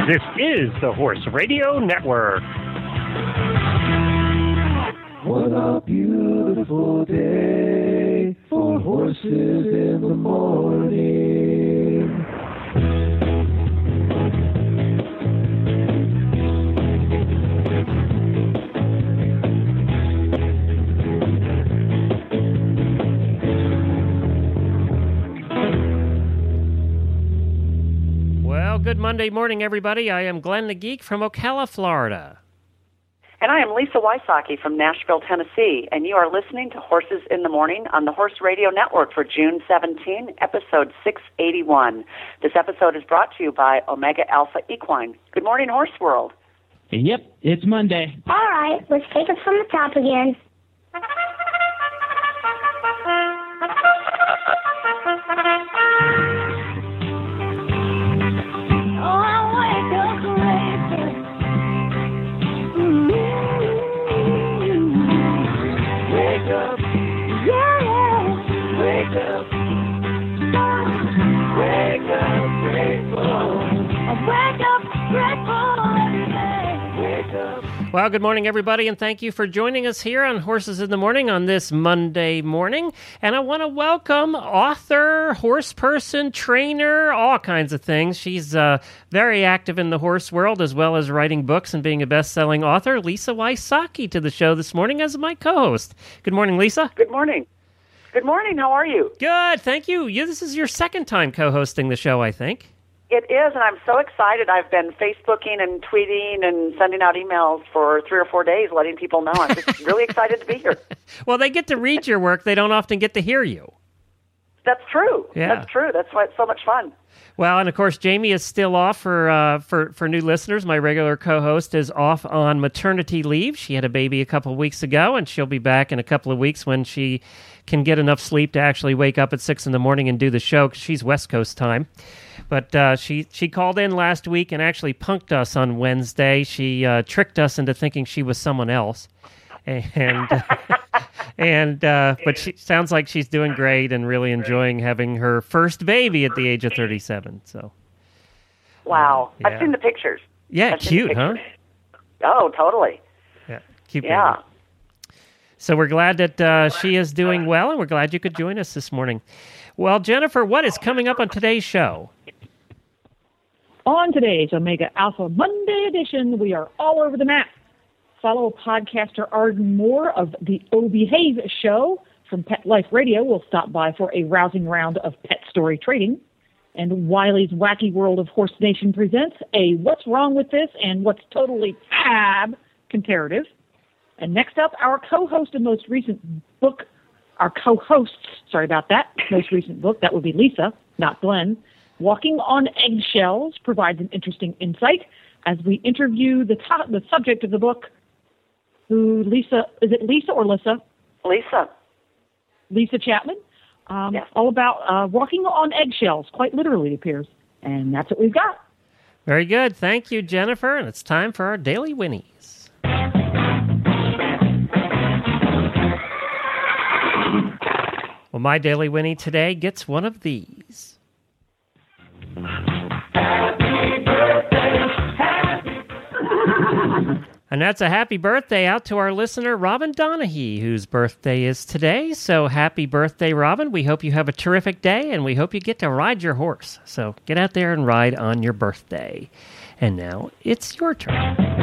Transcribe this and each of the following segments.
This is the Horse Radio Network. What a beautiful day for horses in the morning. Well, good Monday morning, everybody. I am Glenn the Geek from Ocala, Florida. And I am Lisa Wysocki from Nashville, Tennessee, and you are listening to Horses in the Morning on the Horse Radio Network for June 17, episode 681. This episode is brought to you by Omega Alpha Equine. Good morning, Horse World. Yep, it's Monday. All right, let's take it from the top again. Well, good morning, everybody, and thank you for joining us here on Horses in the Morning on this Monday morning. And I want to welcome author, horse person, trainer, all kinds of things. She's very active in the horse world, as well as writing books and being a best-selling author, Lisa Wysocki, to the show this morning as my co-host. Good morning, Lisa. Good morning. Good morning. How are you? Good, thank you. This is your second time co-hosting the show, I think. It is, and I'm so excited. I've been Facebooking and tweeting and sending out emails for 3 or 4 days, letting people know. I'm just really excited to be here. Well, they get to read your work. They don't often get to hear you. That's true. Yeah. That's true. That's why it's so much fun. Well, and of course, Jamie is still off for new listeners. My regular co-host is off on maternity leave. She had a baby a couple of weeks ago, and she'll be back in a couple of weeks when she can get enough sleep to actually wake up at 6 in the morning and do the show, because she's West Coast time. But she called in last week and actually punked us on Wednesday. She tricked us into thinking she was someone else. And but she sounds like she's doing great and really enjoying having her first baby at the age of 37. So, wow, yeah. I've seen the pictures. Yeah, I've seen cute, the huh? pictures. Oh, totally. Yeah, cute. Yeah. Baby. So we're glad that she is doing well, and we're glad you could join us this morning. Well, Jennifer, what is coming up on today's show? On today's Omega Alpha Monday edition, we are all over the map. Follow podcaster Arden Moore of the O Behave show from Pet Life Radio. Will stop by for a rousing round of pet story trading. And Wiley's Wacky World of Horse Nation presents a What's Wrong With This and What's Totally Fab comparative. And next up, our co-host and most recent book, most recent book, that would be Lisa, not Glenn, Walking on Eggshells, provides an interesting insight as we interview the subject of the book, who Lisa, is it Lisa or Lissa? Lisa. Lisa Chapman. Yes. All about walking on eggshells, quite literally, it appears. And that's what we've got. Very good. Thank you, Jennifer. And it's time for our Daily Winnies. Well, my Daily Winnie today gets one of these. And that's a happy birthday out to our listener, Robin Donahue, whose birthday is today. So happy birthday, Robin. We hope you have a terrific day, and we hope you get to ride your horse. So get out there and ride on your birthday. And now it's your turn.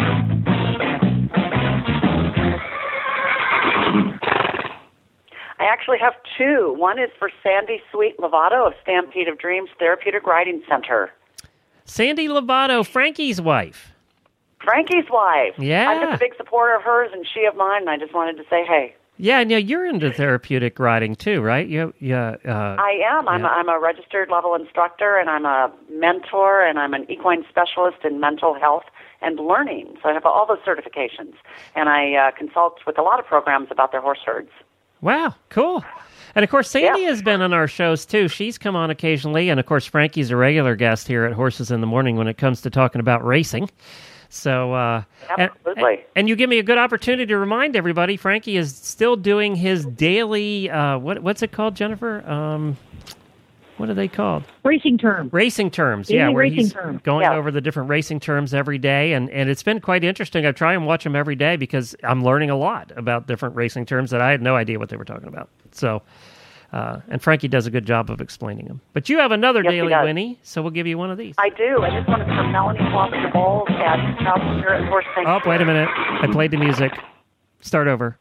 I actually have two. One is for Sandy Sweet Lovato of Stampede of Dreams Therapeutic Riding Center. Sandy Lovato, Frankie's wife. Frankie's wife. Yeah. I'm just a big supporter of hers and she of mine, and I just wanted to say hey. Yeah, now you're into therapeutic riding too, right? I am. I'm a registered level instructor, and I'm a mentor, and I'm an equine specialist in mental health and learning. So I have all those certifications, and I consult with a lot of programs about their horse herds. Wow, cool. And, of course, Sandy has been on our shows, too. She's come on occasionally, and, of course, Frankie's a regular guest here at Horses in the Morning when it comes to talking about racing. So, absolutely. And you give me a good opportunity to remind everybody, Frankie is still doing his daily, what's it called, Jennifer? What are they called? Racing terms. Racing terms, Daily yeah, where racing he's terms. going Yeah. over the different racing terms every day, and it's been quite interesting. I try and watch them every day because I'm learning a lot about different racing terms that I had no idea what they were talking about. So, and Frankie does a good job of explaining them. But you have another Yes, he Daily does. Winnie, so we'll give you one of these. I do, and this one is from Melanie Foster Bowles at Proud Spirit Horse Sanctuary. Oh, wait a minute. I played the music. Start over.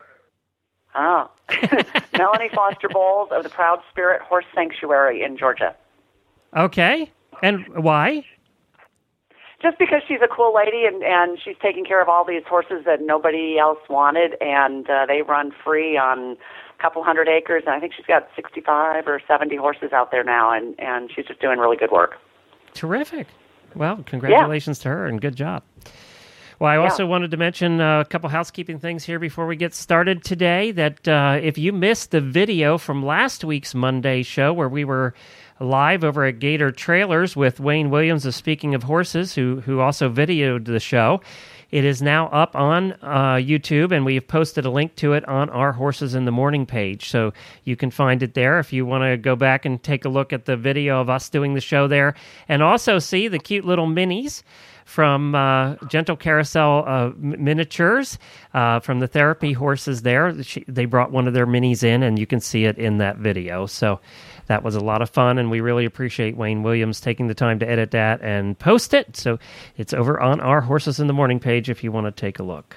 Oh. Melanie Foster Bowles of the Proud Spirit Horse Sanctuary in Georgia. Okay. And why? Just because she's a cool lady and she's taking care of all these horses that nobody else wanted, and they run free on a couple hundred acres, and I think she's got 65 or 70 horses out there now, and she's just doing really good work. Terrific. Well, congratulations to her, and good job. Well, I also wanted to mention a couple housekeeping things here before we get started today, that if you missed the video from last week's Monday show where we were live over at Gator Trailers with Wayne Williams of Speaking of Horses, who also videoed the show, it is now up on YouTube, and we have posted a link to it on our Horses in the Morning page. So you can find it there if you want to go back and take a look at the video of us doing the show there, and also see the cute little minis from Gentle Carousel Miniatures, from the therapy horses there. They brought one of their minis in, and you can see it in that video. So that was a lot of fun, and we really appreciate Wayne Williams taking the time to edit that and post it. So it's over on our Horses in the Morning page if you want to take a look.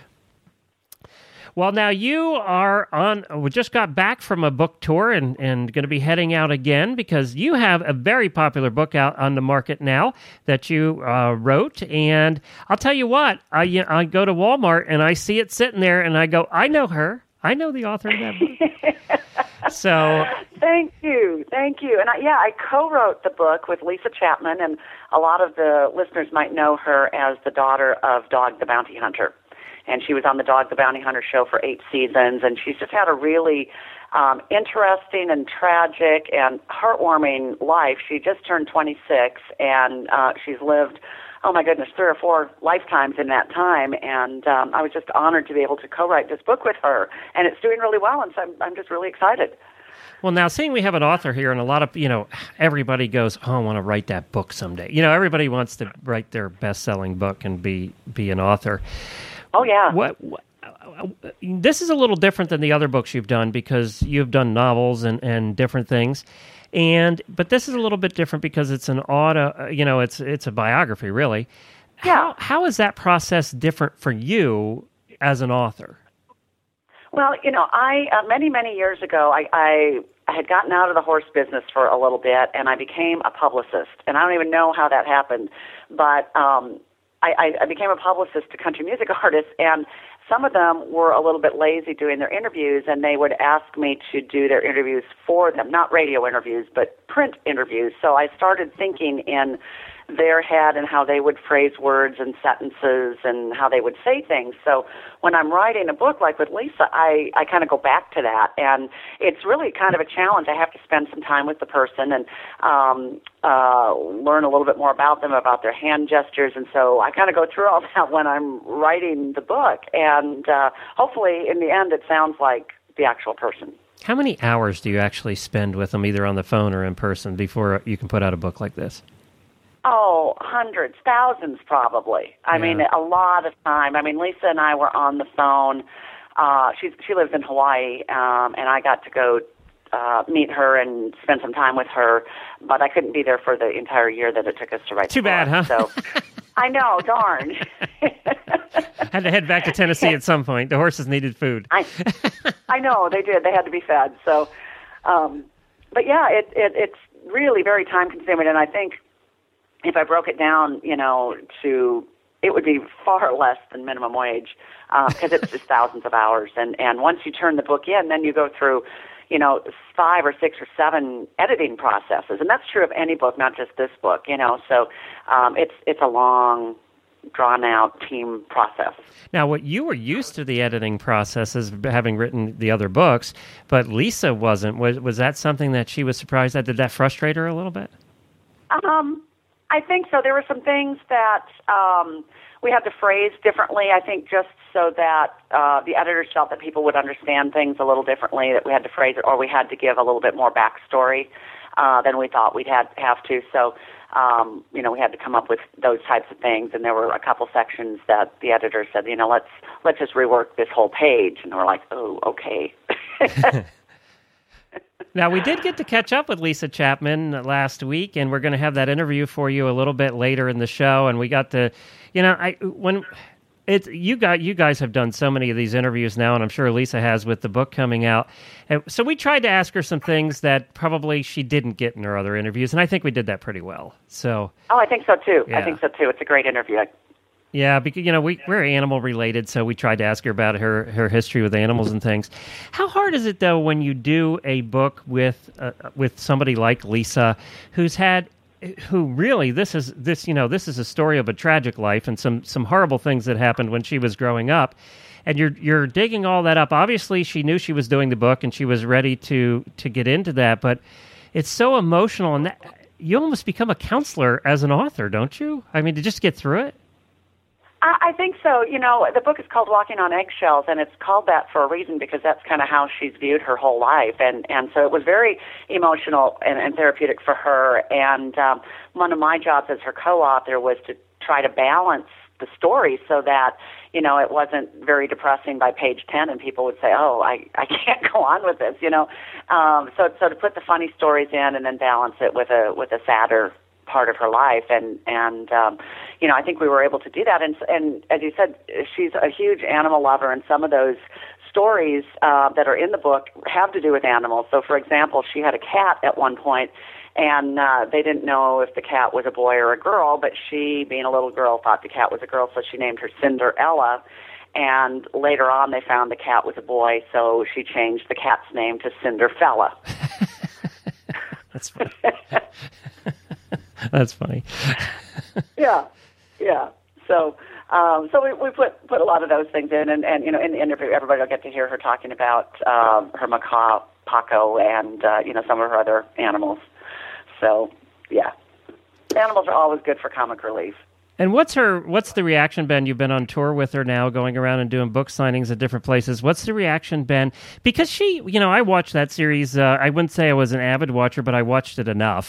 Well, now you are we just got back from a book tour and going to be heading out again because you have a very popular book out on the market now that you wrote. And I'll tell you what, I go to Walmart and I see it sitting there and I go, I know her. I know the author of that book. So Thank you. And I co-wrote the book with Lisa Chapman, and a lot of the listeners might know her as the daughter of Dog the Bounty Hunter. And she was on the Dog the Bounty Hunter show for 8 seasons, and she's just had a really interesting and tragic and heartwarming life. She just turned 26, and she's lived, oh my goodness, 3 or 4 lifetimes in that time, and I was just honored to be able to co-write this book with her, and it's doing really well, and so I'm just really excited. Well, now, seeing we have an author here, and a lot of, everybody goes, oh, I want to write that book someday. Everybody wants to write their best-selling book and be an author. Oh, yeah. What this is a little different than the other books you've done because you've done novels and different things. But this is a little bit different because it's an it's a biography, really. Yeah. How is that process different for you as an author? Well, I many years ago, I had gotten out of the horse business for a little bit, and I became a publicist. And I don't even know how that happened, but I became a publicist to country music artists, and some of them were a little bit lazy doing their interviews, and they would ask me to do their interviews for them, not radio interviews, but print interviews. So I started thinking in their head and how they would phrase words and sentences and how they would say things. So when I'm writing a book like with Lisa, I kind of go back to that, and it's really kind of a challenge. I have to spend some time with the person and learn a little bit more about them, about their hand gestures, and so I kind of go through all that when I'm writing the book, and hopefully in the end it sounds like the actual person. How many hours do you actually spend with them, either on the phone or in person, before you can put out a book like this? Oh, hundreds, thousands probably. I mean, a lot of time. I mean, Lisa and I were on the phone. She lives in Hawaii, and I got to go meet her and spend some time with her, but I couldn't be there for the entire year that it took us to write Too the book. bad, huh? So, I know, darn. Had to head back to Tennessee at some point. The horses needed food. I know, they did. They had to be fed. So, but yeah, it's really very time-consuming, and I think if I broke it down, it would be far less than minimum wage because it's just thousands of hours. And once you turn the book in, then you go through, 5 or 6 or 7 editing processes. And that's true of any book, not just this book, So it's a long, drawn-out team process. Now, what you were used to the editing process as having written the other books, but Lisa wasn't. Was that something that she was surprised at? Did that frustrate her a little bit? I think so. There were some things that we had to phrase differently, I think, just so that the editors felt that people would understand things a little differently, that we had to phrase it, or we had to give a little bit more backstory. than we thought we'd have to. So, we had to come up with those types of things. And there were a couple sections that the editor said, let's just rework this whole page. And we're like, oh, okay. Now, we did get to catch up with Lisa Chapman last week, and we're going to have that interview for you a little bit later in the show. And we got to, you guys have done so many of these interviews now, and I'm sure Lisa has with the book coming out. And so we tried to ask her some things that probably she didn't get in her other interviews, and I think we did that pretty well. So, I think so too. Yeah. I think so too. It's a great interview. Yeah, because we're animal related, so we tried to ask her about her history with animals and things. How hard is it though when you do a book with somebody like Lisa, who really this is a story of a tragic life and some horrible things that happened when she was growing up, and you're digging all that up. Obviously, she knew she was doing the book and she was ready to get into that, but it's so emotional, and you almost become a counselor as an author, don't you? I mean, to just get through it. I think so. The book is called Walking on Eggshells, and it's called that for a reason because that's kind of how she's viewed her whole life. And so it was very emotional and therapeutic for her. And one of my jobs as her co-author was to try to balance the story so that, it wasn't very depressing by page 10 and people would say, oh, I can't go on with this, So to put the funny stories in and then balance it with a sadder part of her life, and I think we were able to do that. And as you said, she's a huge animal lover, and some of those stories that are in the book have to do with animals. So, for example, she had a cat at one point, and they didn't know if the cat was a boy or a girl, but she, being a little girl, thought the cat was a girl, so she named her Cinderella. And later on, they found the cat was a boy, so she changed the cat's name to Cinderfella. That's funny. That's funny. Yeah. So we put a lot of those things in, and in the interview, everybody will get to hear her talking about her macaw Paco and some of her other animals. So yeah, animals are always good for comic relief. And what's the reaction been? You've been on tour with her now, going around and doing book signings at different places. What's the reaction been? Because she, I watched that series. I wouldn't say I was an avid watcher, but I watched it enough.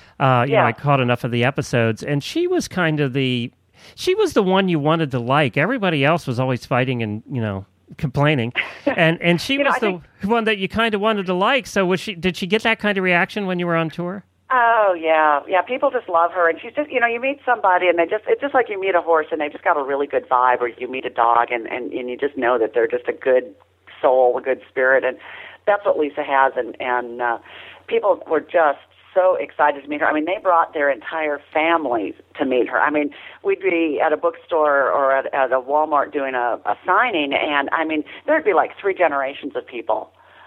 I caught enough of the episodes, and she was she was the one you wanted to like. Everybody else was always fighting and, complaining. And she was the one that you kind of wanted to like. So did she get that kind of reaction when you were on tour? Oh, yeah. Yeah, people just love her. And she's just, you meet somebody and it's just like you meet a horse and they just got a really good vibe, or you meet a dog and you just know that they're just a good soul, a good spirit. And that's what Lisa has. And people were just so excited to meet her. I mean, they brought their entire families to meet her. I mean, we'd be at a bookstore or at a Walmart doing a signing, and I mean, there'd be like 3 generations of people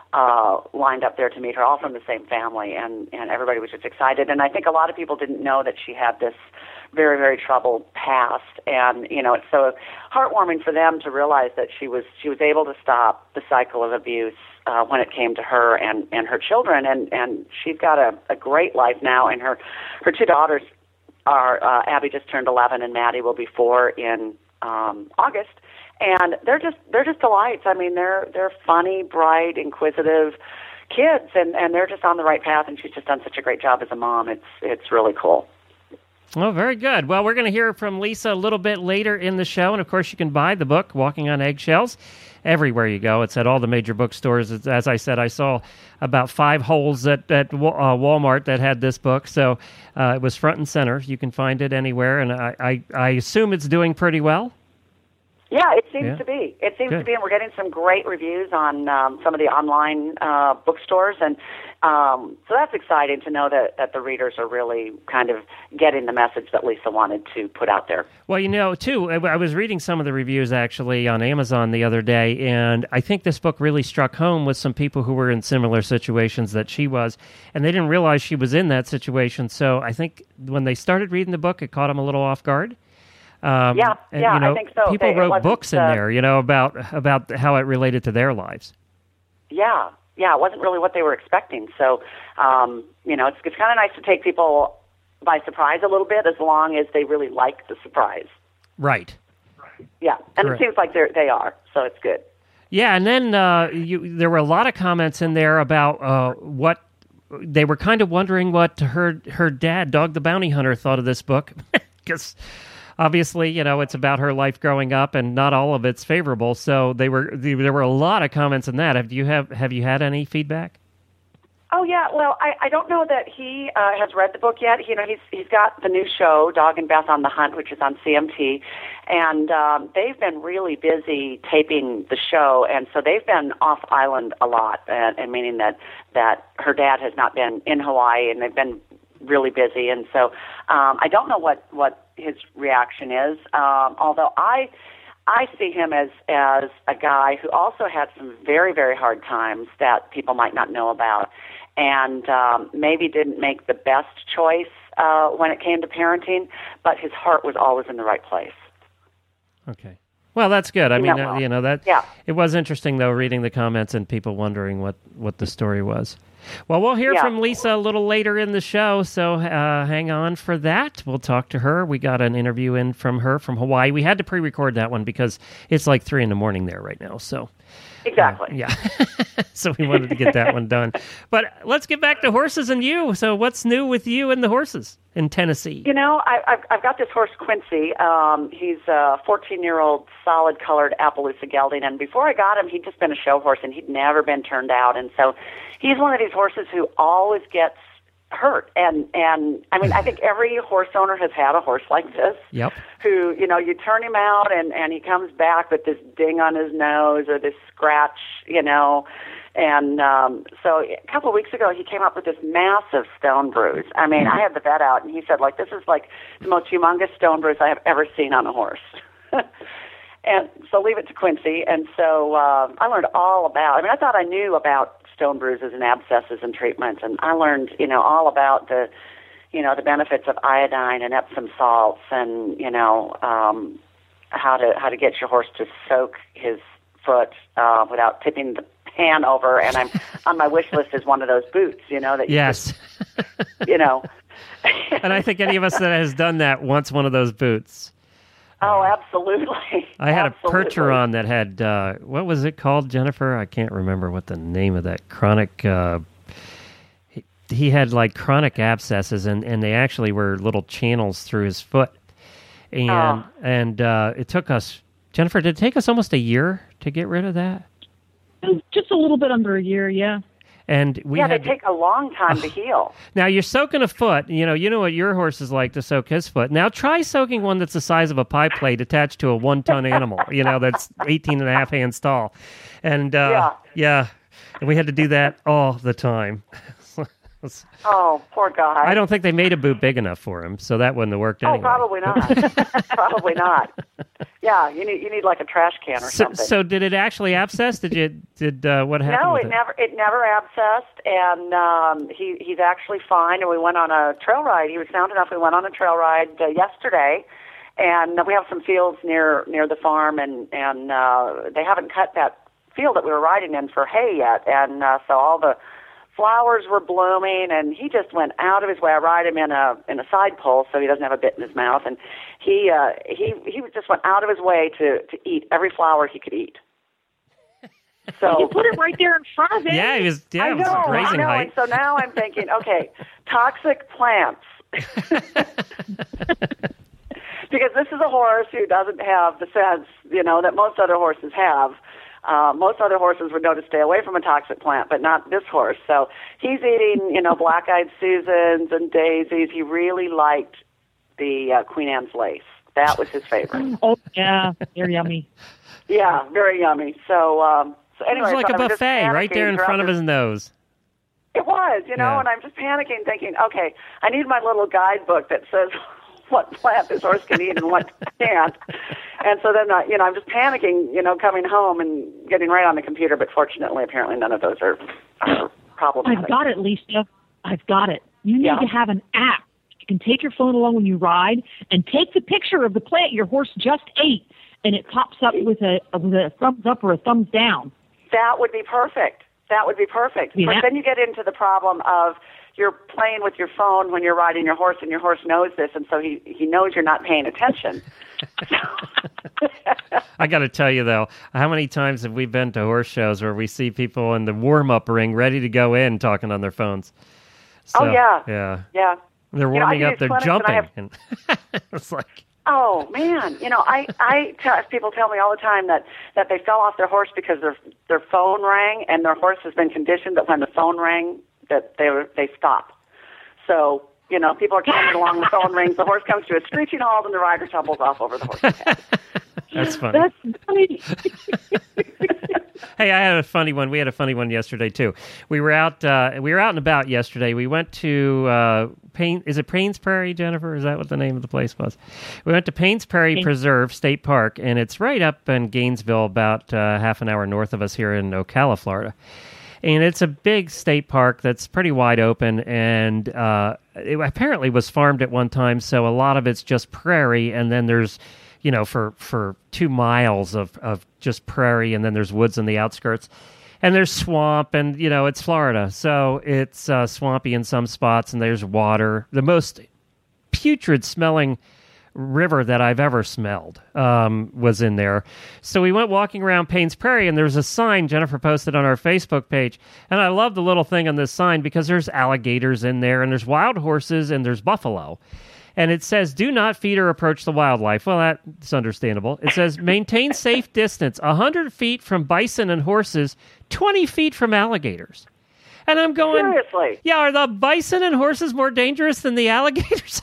lined up there to meet her, all from the same family, and everybody was just excited. And I think a lot of people didn't know that she had this very, very troubled past, and it's so heartwarming for them to realize that she was able to stop the cycle of abuse when it came to her and her children, and she's got a great life now, and her 2 daughters are Abby just turned 11 and Maddie will be 4 in August, and they're just delights. I mean, they're funny, bright, inquisitive kids, and they're just on the right path, and she's just done such a great job as a mom. It's really cool. Oh, very good. Well, we're going to hear from Lisa a little bit later in the show, and of course you can buy the book, Walking on Eggshells, everywhere you go. It's at all the major bookstores. As I said, I saw about 5 holes at Walmart that had this book, so it was front and center. You can find it anywhere, and I assume it's doing pretty well? Yeah, it seems to be. It seems to be, and we're getting some great reviews on some of the online bookstores, and so that's exciting to know that the readers are really kind of getting the message that Lisa wanted to put out there. Well, too, I was reading some of the reviews actually on Amazon the other day, and I think this book really struck home with some people who were in similar situations that she was, and they didn't realize she was in that situation. So I think when they started reading the book, it caught them a little off guard. I think so. People wrote books in there, about how it related to their lives. Yeah, it wasn't really what they were expecting. So, it's kind of nice to take people by surprise a little bit, as long as they really like the surprise. Right. Yeah, and Correct. It seems like they are, so it's good. Yeah, and then there were a lot of comments in there about what they were kind of wondering what her dad, Dog the Bounty Hunter, thought of this book, because obviously, you know, it's about her life growing up, and not all of it's favorable. So there were a lot of comments on that. Have you had any feedback? Oh yeah, well, I don't know that he has read the book yet. You know, he's got the new show, Dog and Beth on the Hunt, which is on CMT, and they've been really busy taping the show, and so they've been off island a lot, and meaning that her dad has not been in Hawaii, and they've been really busy, and so I don't know what his reaction is. Although I see him as a guy who also had some very, very hard times that people might not know about, and maybe didn't make the best choice when it came to parenting, but his heart was always in the right place. Okay. Well, that's good. I mean, you know, that it was interesting, though, reading the comments and people wondering what the story was. Well, we'll hear from Lisa a little later in the show, so hang on for that. We'll talk to her. We got an interview in from her from Hawaii. We had to pre-record that one because it's like 3 a.m. there right now. So exactly. Yeah. So we wanted to get that one done. But let's get back to horses and you. So what's new with you and the horses in Tennessee? You know, I've got this horse, Quincy. He's a 14-year-old solid-colored Appaloosa gelding, and before I got him, he'd just been a show horse, and he'd never been turned out. And so he's one of these horses who always gets hurt. And I mean, I think every horse owner has had a horse like this. Yep. Who, you know, you turn him out and he comes back with this ding on his nose or this scratch, you know. And so a couple of weeks ago, he came up with this massive stone bruise. I mean, I had the vet out, and he said, like, this is like the most humongous stone bruise I have ever seen on a horse. And so leave it to Quincy. And so I learned all about, I mean, I thought I knew about stone bruises and abscesses and treatments, and I learned, you know, all about the benefits of iodine and Epsom salts, and, you know, how to get your horse to soak his foot without tipping the pan over. And I'm on my wish list is one of those boots, you know, that yes, you know. And I think any of us that has done that wants one of those boots. Oh, absolutely. I had a Percheron that had, what was it called, Jennifer? I can't remember what the name of that chronic, he had like chronic abscesses, and they actually were little channels through his foot. And it took us, Jennifer, did it take us almost a year to get rid of that? Just a little bit under a year, yeah. And they take a long time to heal. Now, you're soaking a foot. You know what your horse is like to soak his foot. Now, try soaking one that's the size of a pie plate attached to a 1-ton animal, you know, that's 18 and a half hands tall. And, and we had to do that all the time. Oh, poor guy. I don't think they made a boot big enough for him, so that wouldn't have worked anyway. Oh, probably not. Probably not. Yeah, you need like a trash can or something. So did it actually abscess? Did what happened? No, with it never abscessed, and he's actually fine. And we went on a trail ride. He was sound enough. We went on a trail ride yesterday, and we have some fields near the farm, and they haven't cut that field that we were riding in for hay yet, and so all the flowers were blooming, and he just went out of his way. I ride him in a side pole so he doesn't have a bit in his mouth, and he just went out of his way to eat every flower he could eat. So you put it right there in front of him. Yeah, it was grazing height. And so now I'm thinking, okay, toxic plants. Because this is a horse who doesn't have the sense, you know, that most other horses have. Most other horses would know to stay away from a toxic plant, but not this horse. So he's eating, you know, black-eyed Susans and daisies. He really liked the Queen Anne's lace. That was his favorite. Oh, yeah, they're yummy. Yeah, very yummy. So anyway. It was like a buffet right there in front of his nose. It was, you know, and I'm just panicking thinking, okay, I need my little guidebook that says what plant this horse can eat and what can't. And so then, I'm just panicking, you know, coming home and getting right on the computer. But fortunately, apparently none of those are problematic. I've got it, Lisa. I've got it. You need to have an app. You can take your phone along when you ride and take the picture of the plant your horse just ate, and it pops up with a thumbs up or a thumbs down. That would be perfect. That would be perfect. Yeah. But then you get into the problem of you're playing with your phone when you're riding your horse, and your horse knows this, and so he knows you're not paying attention. I got to tell you, though, how many times have we been to horse shows where we see people in the warm-up ring ready to go in talking on their phones? So, yeah. They're warming up. They're jumping. And it's like, oh man, people tell me all the time that they fell off their horse because their phone rang, and their horse has been conditioned that when the phone rang that they stop. So people are coming along, the phone rings, the horse comes to a screeching halt, and the rider tumbles off over the horse's head. That's funny. That's funny. Hey, I had a funny one. We had a funny one yesterday too. We were out and about yesterday. We went to is it Paynes Prairie, Jennifer? Is that what the name of the place was? We went to Paynes Prairie Preserve State Park, and it's right up in Gainesville, about half an hour north of us here in Ocala, Florida. And it's a big state park that's pretty wide open, and it apparently was farmed at one time, so a lot of it's just prairie, and then there's, for 2 miles of just prairie, and then there's woods in the outskirts. And there's swamp, and, it's Florida, so it's swampy in some spots, and there's water. The most putrid-smelling river that I've ever smelled was in there. So we went walking around Paynes Prairie, and there's a sign Jennifer posted on our Facebook page. And I love the little thing on this sign because there's alligators in there, and there's wild horses, and there's buffalo. And it says, do not feed or approach the wildlife. Well, that's understandable. It says, maintain safe distance, 100 feet from bison and horses, 20 feet from alligators. And I'm going, seriously? Yeah, are the bison and horses more dangerous than the alligators?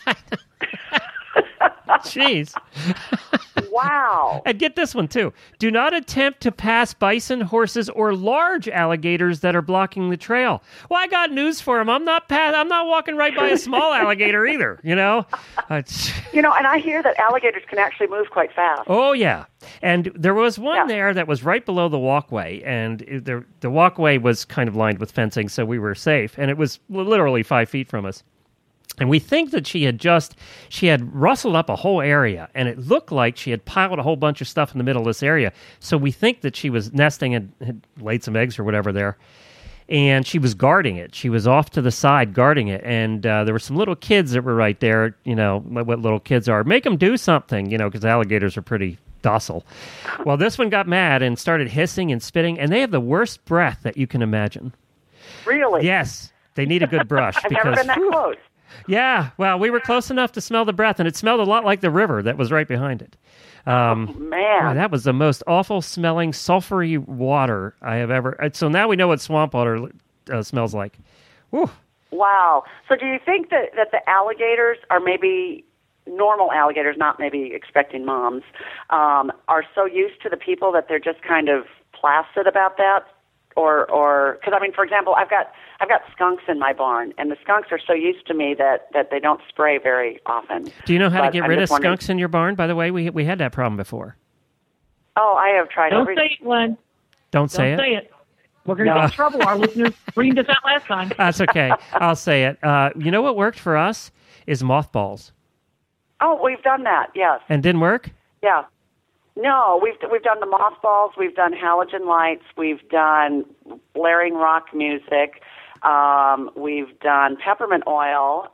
Jeez. Wow. And get this one, too. Do not attempt to pass bison, horses, or large alligators that are blocking the trail. Well, I got news for them. I'm not walking right by a small alligator either, And I hear that alligators can actually move quite fast. Oh, yeah. And there was one there that was right below the walkway, and the walkway was kind of lined with fencing, so we were safe. And it was literally 5 feet from us. And we think that she had rustled up a whole area, and it looked like she had piled a whole bunch of stuff in the middle of this area. So we think that she was nesting and had laid some eggs or whatever there. And she was guarding it. She was off to the side guarding it. And there were some little kids that were right there, what little kids are. Make them do something, because alligators are pretty docile. Well, this one got mad and started hissing and spitting, and they have the worst breath that you can imagine. Really? Yes. They need a good brush. I've never been that close. Yeah, well, we were close enough to smell the breath, and it smelled a lot like the river that was right behind it. Man. Boy, that was the most awful-smelling, sulfury water I have ever... So now we know what swamp water smells like. Whew. Wow. So do you think that the alligators are maybe... normal alligators, not maybe expecting moms, are so used to the people that they're just kind of placid about that? Or because for example, I've got skunks in my barn, and the skunks are so used to me that they don't spray very often. Do you know how to get rid of skunks in your barn? By the way, we had that problem before. Oh, I have tried. Don't say it, Glenn. Don't say it. We're going to get in trouble. Our listeners screamed us out last time. That's okay. I'll say it. You know what worked for us is mothballs. Oh, we've done that. Yes. And didn't work? Yeah. No, we've done the mothballs, we've done halogen lights, we've done blaring rock music, we've done peppermint oil.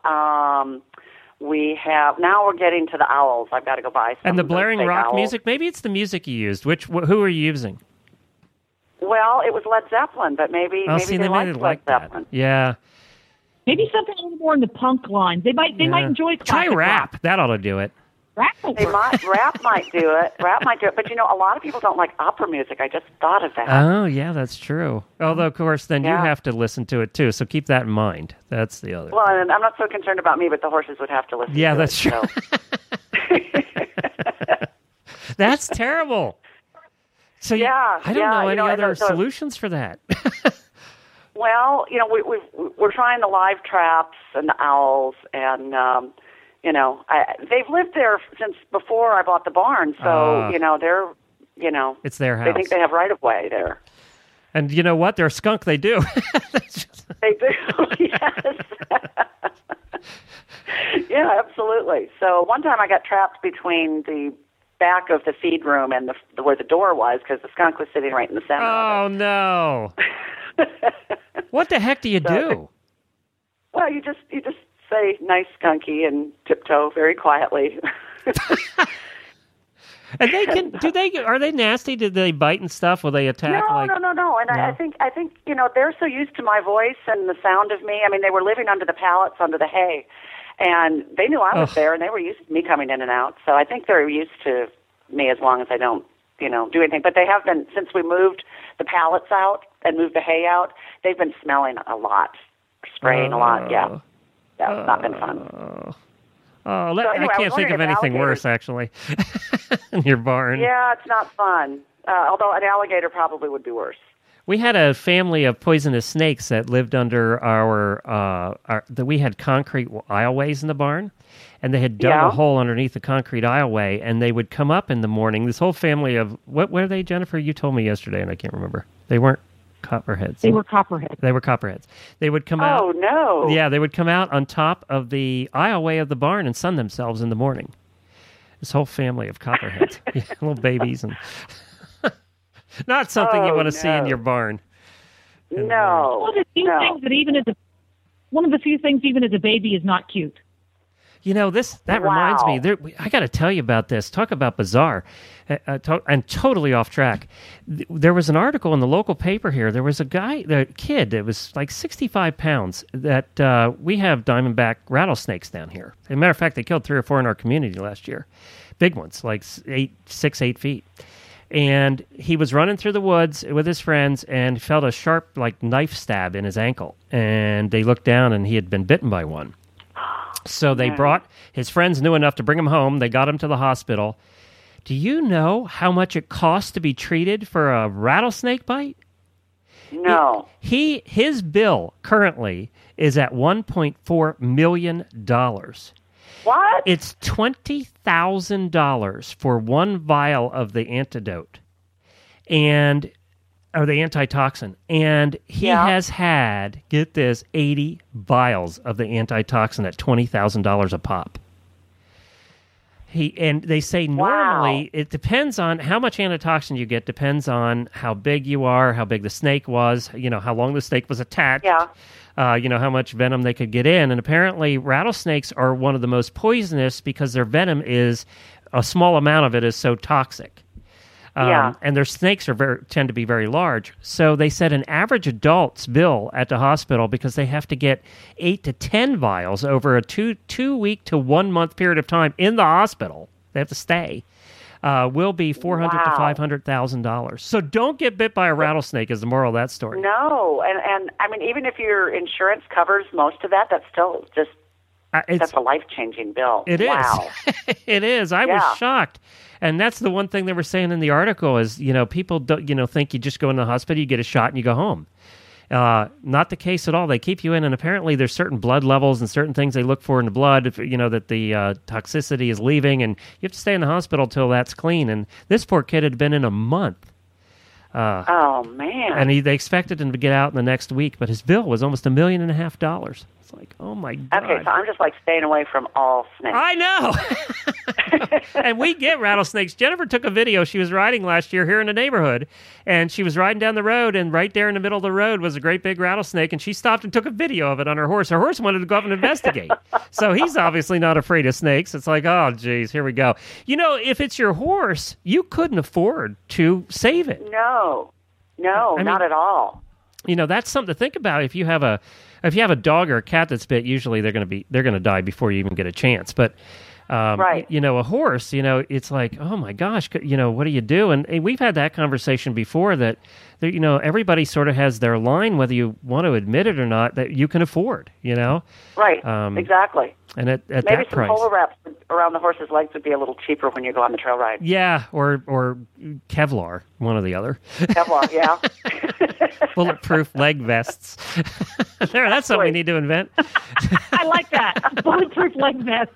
Now we're getting to the owls. I've got to go buy some. And the blaring rock owls. music, maybe it's the music you used. Who are you using? Well, it was Led Zeppelin, but maybe they liked Led Zeppelin. Yeah. Maybe something a little more in the punk line. They might enjoy classic Try rap. rock. That ought to do it. Rap might do it. Rap might do it. But, a lot of people don't like opera music. I just thought of that. Oh, yeah, that's true. Although, of course, then you have to listen to it, too. So keep that in mind. That's the other Well, thing. and I'm not so concerned about me, but the horses would have to listen to it. Yeah, that's true. So. That's terrible. So I don't know any other solutions for that. Well, we're trying the live traps and the owls, and they've lived there since before I bought the barn. So they're it's their house. They think they have right of way there. And you know what? They're a skunk. They do. They do. Yes. Yeah, absolutely. So one time I got trapped between the back of the feed room and where the door was because the skunk was sitting right in the center. Oh no. What the heck do you do? Well, you just say nice skunky and tiptoe very quietly. And are they nasty? Did they bite and stuff? Will they attack? No. And I think they're so used to my voice and the sound of me. I mean, they were living under the pallets, under the hay, and they knew I was there, and they were used to me coming in and out. So I think they're used to me as long as I don't, do anything. But they have been, since we moved the pallets out and moved the hay out, they've been smelling a lot, spraying a lot. Yeah, it's not been fun. I can't think of anything worse, actually, in your barn. Yeah, it's not fun. Although an alligator probably would be worse. We had a family of poisonous snakes that lived under we had concrete aisleways in the barn, and they had dug a hole underneath the concrete aisleway, and they would come up in the morning. This whole family of, what were they, Jennifer? You told me yesterday, and I can't remember. They weren't copperheads. They were copperheads. They were copperheads. They would come out. Oh, no. Yeah, they would come out on top of the aisleway of the barn and sun themselves in the morning. This whole family of copperheads. Little babies. And not something you want to see in your barn. No. One of the few things, even as a baby, is not cute. That reminds me. I got to tell you about this. Talk about bizarre, and totally off track. There was an article in the local paper here. There was a kid that was like 65 pounds. That we have diamondback rattlesnakes down here. As a matter of fact, they killed 3 or 4 in our community last year. Big ones, like 8 feet. And he was running through the woods with his friends and felt a sharp, like, knife stab in his ankle. And they looked down, and he had been bitten by one. So they brought, his friends knew enough to bring him home. They got him to the hospital. Do you know how much it costs to be treated for a rattlesnake bite? No. His bill currently is at $1.4 million. What? It's $20,000 for one vial of the antidote, or the antitoxin. And he has had, get this, 80 vials of the antitoxin at $20,000 a pop. And they say normally it depends on how much antitoxin you get, depends on how big you are, how big the snake was, how long the snake was attached. Yeah. How much venom they could get in. And apparently rattlesnakes are one of the most poisonous because their venom is, a small amount of it is so toxic. And their snakes tend to be very large. So they said an average adult's bill at the hospital, because they have to get 8 to 10 vials over a 2-week to 1 month period of time in the hospital, they have to stay, will be $400,000 to $500,000. So don't get bit by a rattlesnake is the moral of that story. No, and I mean, even if your insurance covers most of that, that's still just that's a life-changing bill. It is. Wow. It is. I was shocked. And that's the one thing they were saying in the article is, people don't, think you just go in the hospital, you get a shot, and you go home. Not the case at all. They keep you in, and apparently there's certain blood levels and certain things they look for in the blood, that the toxicity is leaving, and you have to stay in the hospital till that's clean. And this poor kid had been in a month. Oh, man. And they expected him to get out in the next week, but his bill was almost $1.5 million. It's like, oh, my God. Okay, so I'm just like staying away from all snakes. I know. And we get rattlesnakes. Jennifer took a video. She was riding last year here in the neighborhood, and she was riding down the road, and right there in the middle of the road was a great big rattlesnake, and she stopped and took a video of it on her horse. Her horse wanted to go up and investigate. So he's obviously not afraid of snakes. It's like, oh, geez, here we go. If it's your horse, you couldn't afford to save it. No, not at all. That's something to think about. If you have a dog or a cat that's bit, usually they're going to die before you even get a chance. But right. A horse, it's like, oh my gosh, what do you do? And we've had that conversation before that, everybody sort of has their line, whether you want to admit it or not, that you can afford, Right, exactly. And at maybe that some price. polo wraps around the horse's legs would be a little cheaper when you go on the trail ride. Yeah, or Kevlar, one or the other. Kevlar, yeah. Bulletproof leg vests. That's something we need to invent. I like that. A bulletproof leg vest.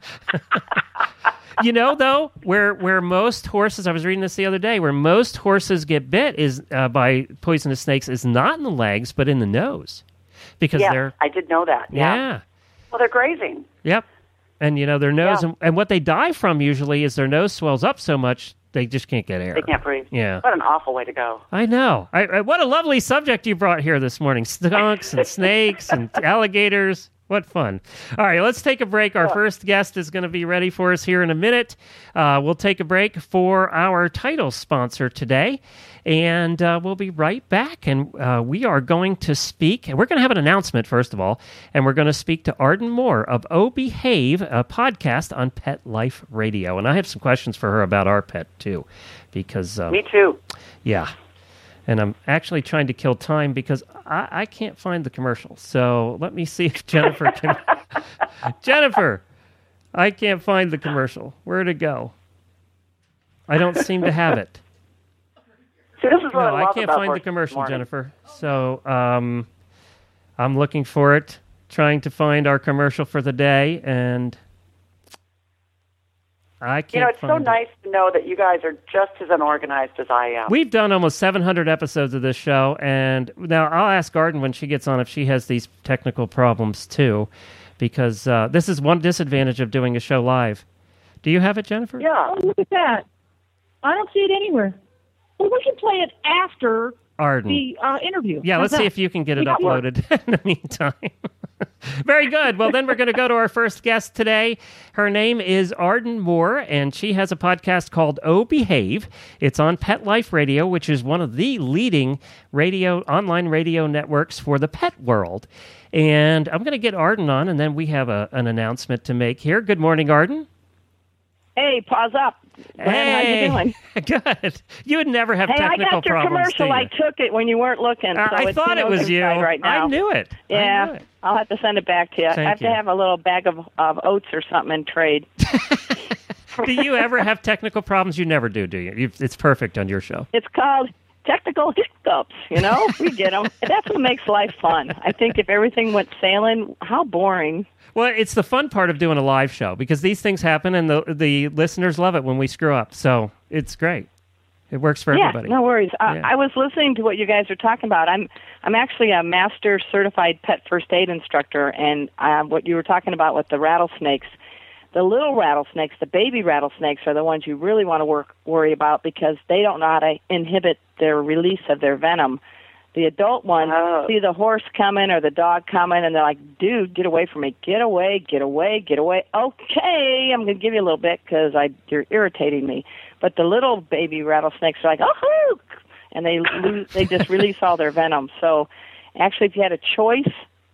Though, where most horses, I was reading this the other day, where most horses get bit is by poisonous snakes is not in the legs, but in the nose. Because I did know that. Yeah. Well, they're grazing. Yep. And, their nose, and what they die from usually is their nose swells up so much they just can't get air. They can't breathe. Yeah. What an awful way to go. I know. What a lovely subject you brought here this morning. Skunks and snakes and alligators. What fun. All right, let's take a break. Our first guest is going to be ready for us here in a minute. We'll take a break for our title sponsor today, and we'll be right back. And we are going to speak, and we're going to have an announcement, first of all, and we're going to speak to Arden Moore of Oh Behave, a podcast on Pet Life Radio. And I have some questions for her about our pet, too, because... Me too. Yeah. And I'm actually trying to kill time because I can't find the commercial. So let me see if Jennifer can... Jennifer, I can't find the commercial. Where'd it go? I don't seem to have it. See, this is what No, I I love can't about find the Horses commercial, Morning. Jennifer. So I'm looking for it, trying to find our commercial for the day, and I can't It's so find it. nice to know that you guys are just as unorganized as I am. We've done almost 700 episodes of this show, and now I'll ask Arden when she gets on if she has these technical problems too, because this is one disadvantage of doing a show live. Do you have it, Jennifer? Yeah. Oh, look at that. I don't see it anywhere. Well, we can play it after Arden. the interview. Yeah, How's let's see that? if you can get it We got work. uploaded in the meantime. Very good. Well, then we're going to go to our first guest today. Her name is Arden Moore, and she has a podcast called Oh Behave. It's on Pet Life Radio, which is one of the leading online radio networks for the pet world. And I'm going to get Arden on, and then we have an announcement to make here. Good morning, Arden. Hey, pause up. Glenn, how you doing? Good. You would never have Hey, I technical got your problems, commercial. do you? I took it when you weren't looking. So I it's thought it was you. right now. I knew it. I Yeah, knew it. I'll have to send it back to you. Thank I have you. to have a little bag of oats or something in trade. Do you ever have technical problems? You never do you? It's perfect on your show. It's called technical hiccups, We get them. That's what makes life fun. I think if everything went sailing, how boring. Well, it's the fun part of doing a live show because these things happen and the listeners love it when we screw up. So it's great. It works for everybody. No worries. Yeah. I was listening to what you guys are talking about. I'm actually a master certified pet first aid instructor, and what you were talking about with the rattlesnakes, the little rattlesnakes, the baby rattlesnakes are the ones you really want to worry about because they don't know how to inhibit their release of their venom. The adult ones see the horse coming or the dog coming, and they're like, dude, get away from me. Get away, get away, get away. Okay, I'm going to give you a little bit because you're irritating me. But the little baby rattlesnakes are like, oh, and they just release all their venom. So actually, if you had a choice,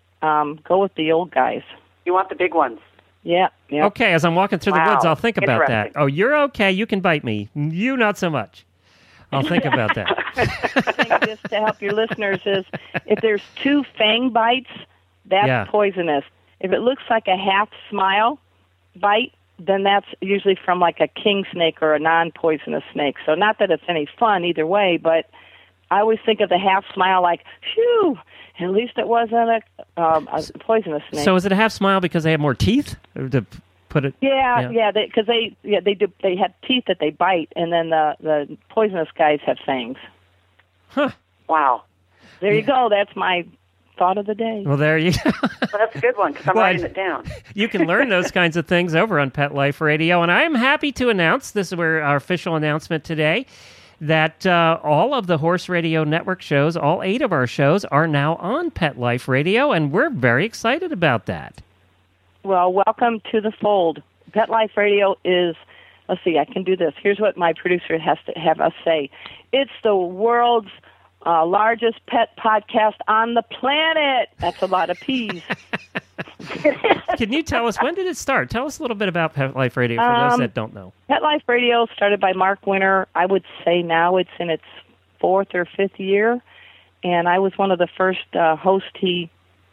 go with the old guys. You want the big ones. Yeah. Okay, as I'm walking through the Wow. woods, I'll think about that. Interesting. Oh, you're okay. You can bite me. You not so much. I'll think about that. I think just to help your listeners is if there's 2 fang bites, that's poisonous. If it looks like a half smile bite, then that's usually from like a king snake or a non-poisonous snake. So not that it's any fun either way, but I always think of the half smile like, phew, at least it wasn't a poisonous snake. So is it a half smile because they have more teeth? Or to put it. Yeah, because they do. They have teeth that they bite, and then the poisonous guys have fangs. Huh. Wow. There you go. That's my thought of the day. Well, there you go. Well, that's a good one because I'm Well, writing it down. You can learn those kinds of things over on Pet Life Radio, and I am happy to announce, this is our official announcement today, that all of the Horse Radio Network shows, all 8 of our shows, are now on Pet Life Radio, and we're very excited about that. Well, welcome to the fold. Pet Life Radio is, let's see, I can do this. Here's what my producer has to have us say. It's the world's largest pet podcast on the planet. That's a lot of P's. Can you tell us, when did it start? Tell us a little bit about Pet Life Radio for those that don't know. Pet Life Radio started by Mark Winter. I would say now it's in its 4th or 5th year, and I was one of the first hosts he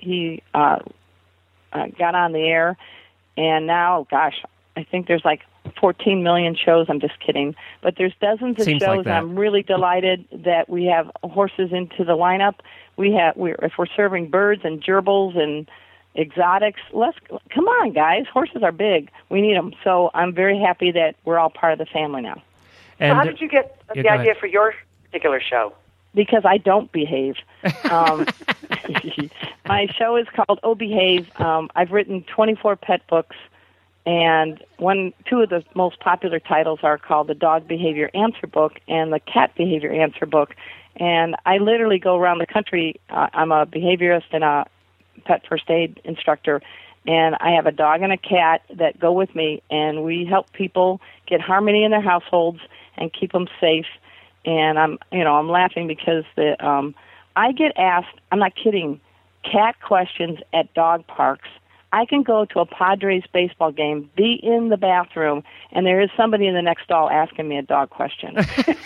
got on the air, and now, gosh, I think there's like 14 million shows. I'm just kidding. But there's dozens of Seems shows, like and that. I'm really delighted that we have horses into the lineup. If we're serving birds and gerbils and exotics, come on, guys. Horses are big. We need them. So I'm very happy that we're all part of the family now. And So how did you get Yeah, the go idea ahead. for your particular show? Because I don't behave. My show is called Oh Behave. I've written 24 pet books, and 2 of the most popular titles are called the Dog Behavior Answer Book and the Cat Behavior Answer Book. And I literally go around the country. I'm a behaviorist and a pet first aid instructor, and I have a dog and a cat that go with me, and we help people get harmony in their households and keep them safe. And I'm laughing because I get asked, I'm not kidding, cat questions at dog parks. I can go to a Padres baseball game, be in the bathroom, and there is somebody in the next stall asking me a dog question.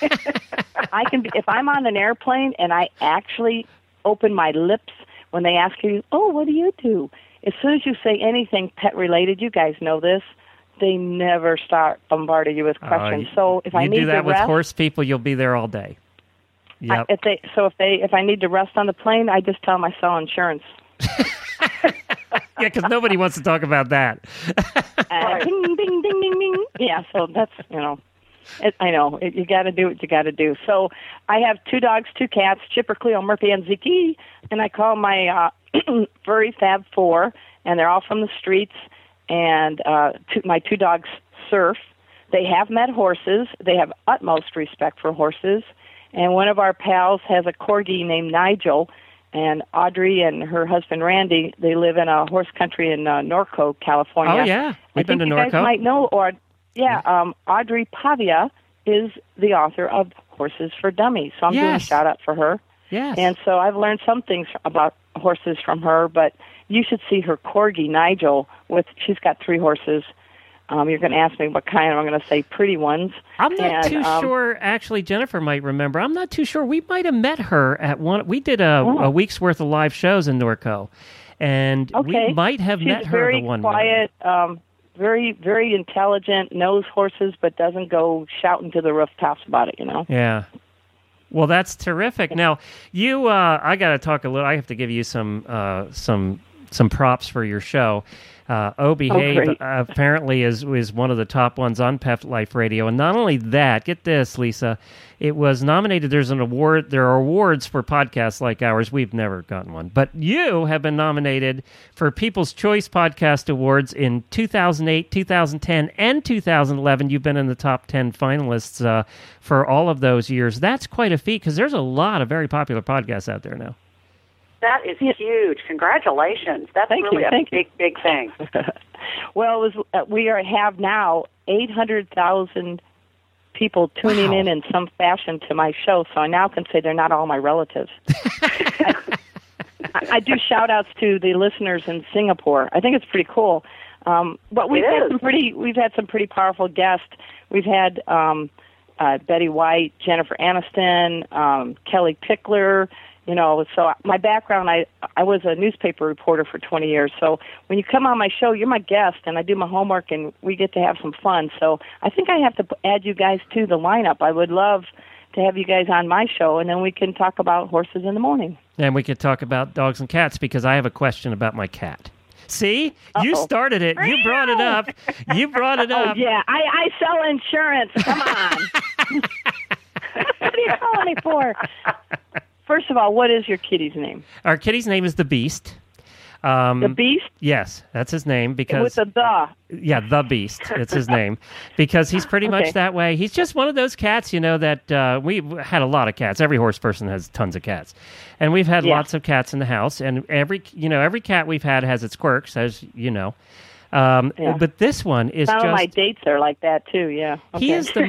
If I'm on an airplane and I actually open my lips when they ask you, oh, what do you do? As soon as you say anything pet-related, you guys know this, they never start bombarding you with questions. So if I need to rest... You do that with horse people, you'll be there all day. Yep. If I need to rest on the plane, I just tell them I sell insurance. Yeah, because nobody wants to talk about that. Ding, ding, ding, ding, ding. Yeah, so that's, I know. You got to do what you got to do. So I have 2 dogs, 2 cats, Chipper, Cleo, Murphy, and Ziki, and I call my furry Fab 4, and they're all from the streets, and my 2 dogs surf. They have met horses. They have utmost respect for horses, and one of our pals has a corgi named Nigel, and Audrey and her husband Randy, they live in a horse country in Norco, California. Oh, yeah. We've been to Norco. You guys might know, Audrey Pavia is the author of Horses for Dummies. So I'm doing a shout-out for her. Yes. And so I've learned some things about horses from her, but you should see her corgi, Nigel. She's got 3 horses. You're going to ask me what kind. I'm going to say pretty ones. I'm not too sure. Actually, Jennifer might remember. I'm not too sure. We might have met her at one. We did a week's worth of live shows in Norco, and we might have met her the one. She's very quiet, very, very intelligent, knows horses, but doesn't go shouting to the rooftops about it. Yeah. Well, that's terrific. Now, you, I got to talk a little. I have to give you some props for your show. Oh Behave apparently is one of the top ones on Pet Life Radio, and not only that, get this, Lisa, it was nominated. There's an award. There are awards for podcasts like ours. We've never gotten one, but you have been nominated for People's Choice Podcast Awards in 2008, 2010, and 2011. You've been in the top 10 finalists for all of those years. That's quite a feat because there's a lot of very popular podcasts out there now. That is huge. Congratulations. That's really a big thing. Well, we have now 800,000 people tuning in some fashion to my show, so I now can say they're not all my relatives. I do shout-outs to the listeners in Singapore. I think it's pretty cool. But we've had some pretty powerful guests. We've had Betty White, Jennifer Aniston, Kelly Pickler. So my background, I was a newspaper reporter for 20 years. So when you come on my show, you're my guest, and I do my homework, and we get to have some fun. So I think I have to add you guys to the lineup. I would love to have you guys on my show, and then we can talk about horses in the morning. And we could talk about dogs and cats, because I have a question about my cat. See? You started it. You brought it up. Oh, yeah. I sell insurance. Come on. What are you calling me for? First of all, what is your kitty's name? Our kitty's name is The Beast. The Beast? Yes, that's his name. Because with the the. Yeah, The Beast. It's his name. Because he's pretty much that way. He's just one of those cats, that we've had a lot of cats. Every horse person has tons of cats. And we've had lots of cats in the house. And every cat we've had has its quirks, as you know. But this one is Some of my dates are like that, too, yeah. Okay. He is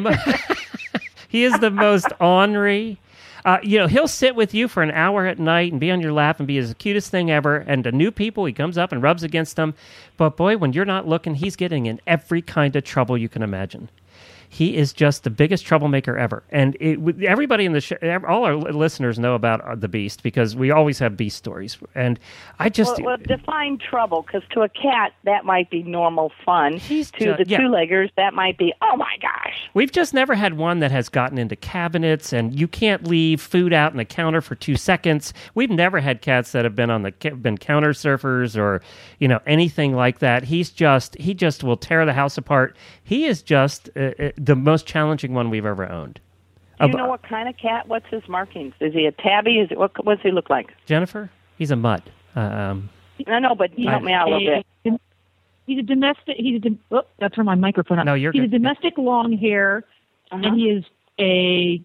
the most ornery. He'll sit with you for an hour at night and be on your lap and be the cutest thing ever. And to new people, he comes up and rubs against them. But boy, when you're not looking, he's getting in every kind of trouble you can imagine. He is just the biggest troublemaker ever. And everybody in the show, all our listeners know about the Beast because we always have Beast stories. And I just... Well, define trouble, because to a cat, that might be normal fun. Two-leggers, that might be, oh my gosh. We've just never had one that has gotten into cabinets, and you can't leave food out on the counter for 2 seconds. We've never had cats that have been been counter surfers or, anything like that. He just will tear the house apart. He is just... the most challenging one we've ever owned. Do you know what kind of cat? What's his markings? Is he a tabby? What does he look like? Jennifer? He's a mutt. I know, but help me out a little bit. He's a domestic. That's where my microphone. No, you're He's good. a domestic long hair, and he is a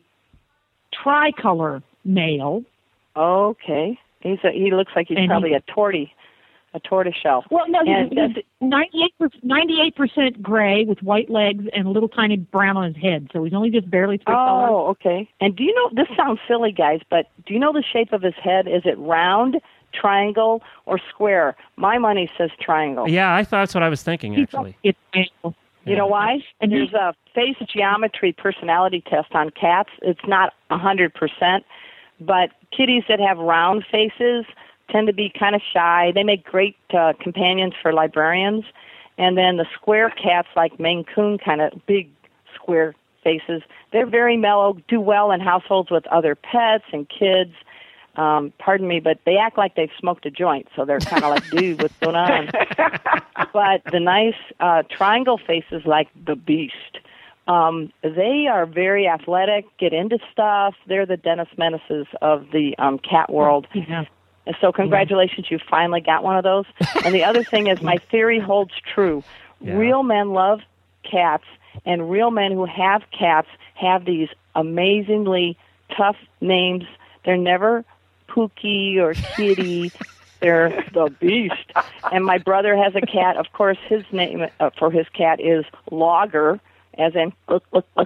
tricolor male. Okay, he looks like he's probably a tortie. a tortoiseshell. Well, no, And he's 98% gray with white legs and a little tiny brown on his head, so he's only just barely 3 colors. Oh, okay. And do you know, this sounds silly, guys, but do you know the shape of his head? Is it round, triangle, or square? My money says triangle. Yeah, I thought that's what I was thinking, actually. It's triangle. You know why? And there's a face geometry personality test on cats. It's not 100%, but kitties that have round faces tend to be kind of shy. They make great companions for librarians. And then the square cats, like Maine Coon, kind of big square faces, they're very mellow, do well in households with other pets and kids. Pardon me, but they act like they've smoked a joint, so they're kind of like, dude, what's going on? But the nice triangle faces, like the Beast, they are very athletic, get into stuff. They're the Dennis Menaces of the cat world. Yeah. So congratulations, you finally got one of those. And the other thing is, my theory holds true. Yeah. Real men love cats, and real men who have cats have these amazingly tough names. They're never Pookie or Kitty. They're the Beast. And my brother has a cat. Of course, his name for his cat is Logger, as in look.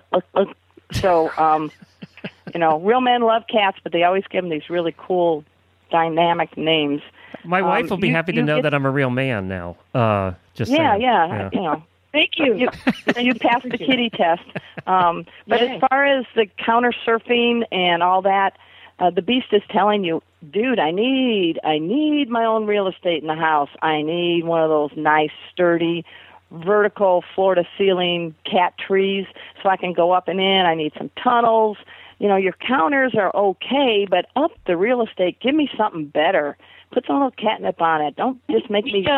So, real men love cats, but they always give them these really cool, dynamic names. My wife will be happy to know that I'm a real man now. Just saying. Yeah. Thank you. You passed the kitty test. But as far as the counter surfing and all that, the Beast is telling you, dude, I need my own real estate in the house. I need one of those nice, sturdy, vertical floor-to-ceiling cat trees so I can go up and in. I need some tunnels. Your counters are okay, but up the real estate, give me something better. Put some little catnip on it. Don't just make me...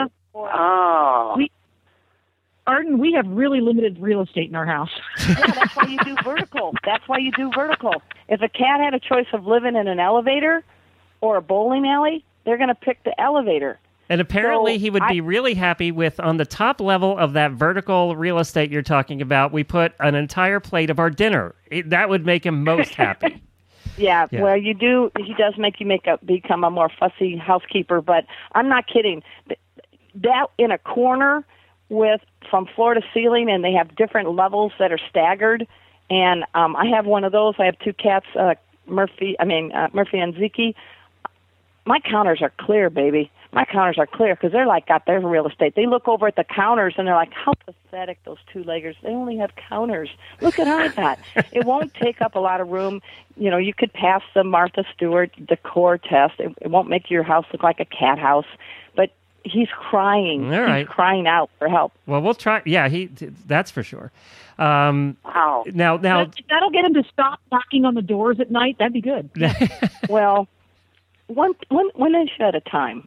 Arden, we have really limited real estate in our house. Yeah, that's why you do vertical. If a cat had a choice of living in an elevator or a bowling alley, they're going to pick the elevator. And apparently he would be really happy with, on the top level of that vertical real estate you're talking about, we put an entire plate of our dinner. That would make him most happy. Yeah, well, you do. He does make you become a more fussy housekeeper, but I'm not kidding. That in a corner from floor to ceiling, and they have different levels that are staggered. And I have one of those. I have 2 cats, Murphy and Ziki. My counters are clear, baby. My counters are clear because they're like got their real estate. They look over at the counters and they're like, how pathetic, those 2-leggers. They only have counters. Look at all that. It won't take up a lot of room. You could pass the Martha Stewart decor test. It won't make your house look like a cat house. But he's crying. All right. He's crying out for help. Well, we'll try. Yeah, that's for sure. Wow. Now, that'll get him to stop knocking on the doors at night. That'd be good. Well, one inch at a time.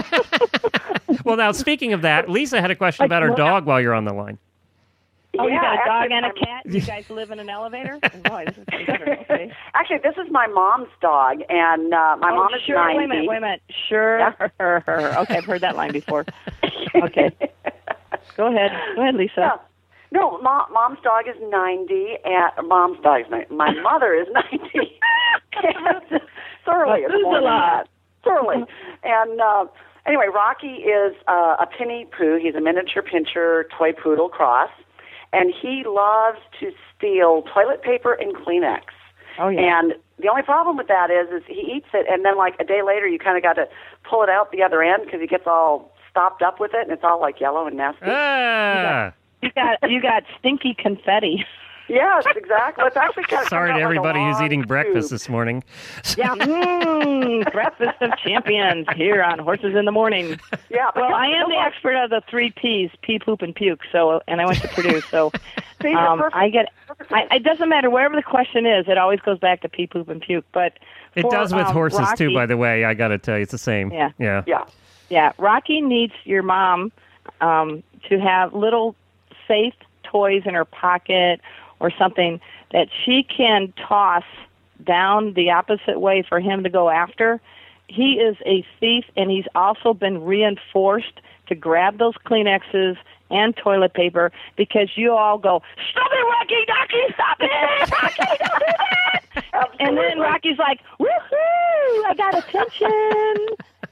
Well, now, speaking of that, Lisa had a question about her dog while you're on the line. Oh, you got a dog and a cat? You guys live in an elevator? Boy, this is better. Okay. Actually, this is my mom's dog, and my mom is 90. Wait a minute. Sure. Yeah. Okay, I've heard that line before. Okay. Go ahead, Lisa. Yeah. No, mom's dog is 90, and mom's dog is 90. My mother is 90. Thoroughly, it's more than that. Thoroughly. And anyway, Rocky is a Penny Pooh. He's a miniature pinscher toy poodle cross. And he loves to steal toilet paper and Kleenex. Oh, yeah. And the only problem with that is he eats it, and then like a day later, you kind of got to pull it out the other end because he gets all stopped up with it, and it's all like yellow and nasty. You got stinky confetti. Yes, exactly. It's actually kind of sorry to everybody who's eating breakfast this morning. Yeah, breakfast of champions here on Horses in the Morning. Yeah. Well, I am the expert of the 3 Ps: pee, poop, and puke. So, and I went to Purdue, so it doesn't matter wherever the question is. It always goes back to pee, poop, and puke. But it does with horses Rocky, too. By the way, I got to tell you, it's the same. Yeah. Rocky needs your mom to have little safe toys in her pocket or something that she can toss down the opposite way for him to go after. He is a thief, and he's also been reinforced to grab those Kleenexes and toilet paper because you all go, stop it, Rocky, stop it, Rocky, don't do that. And then Rocky's like, woohoo, I got attention.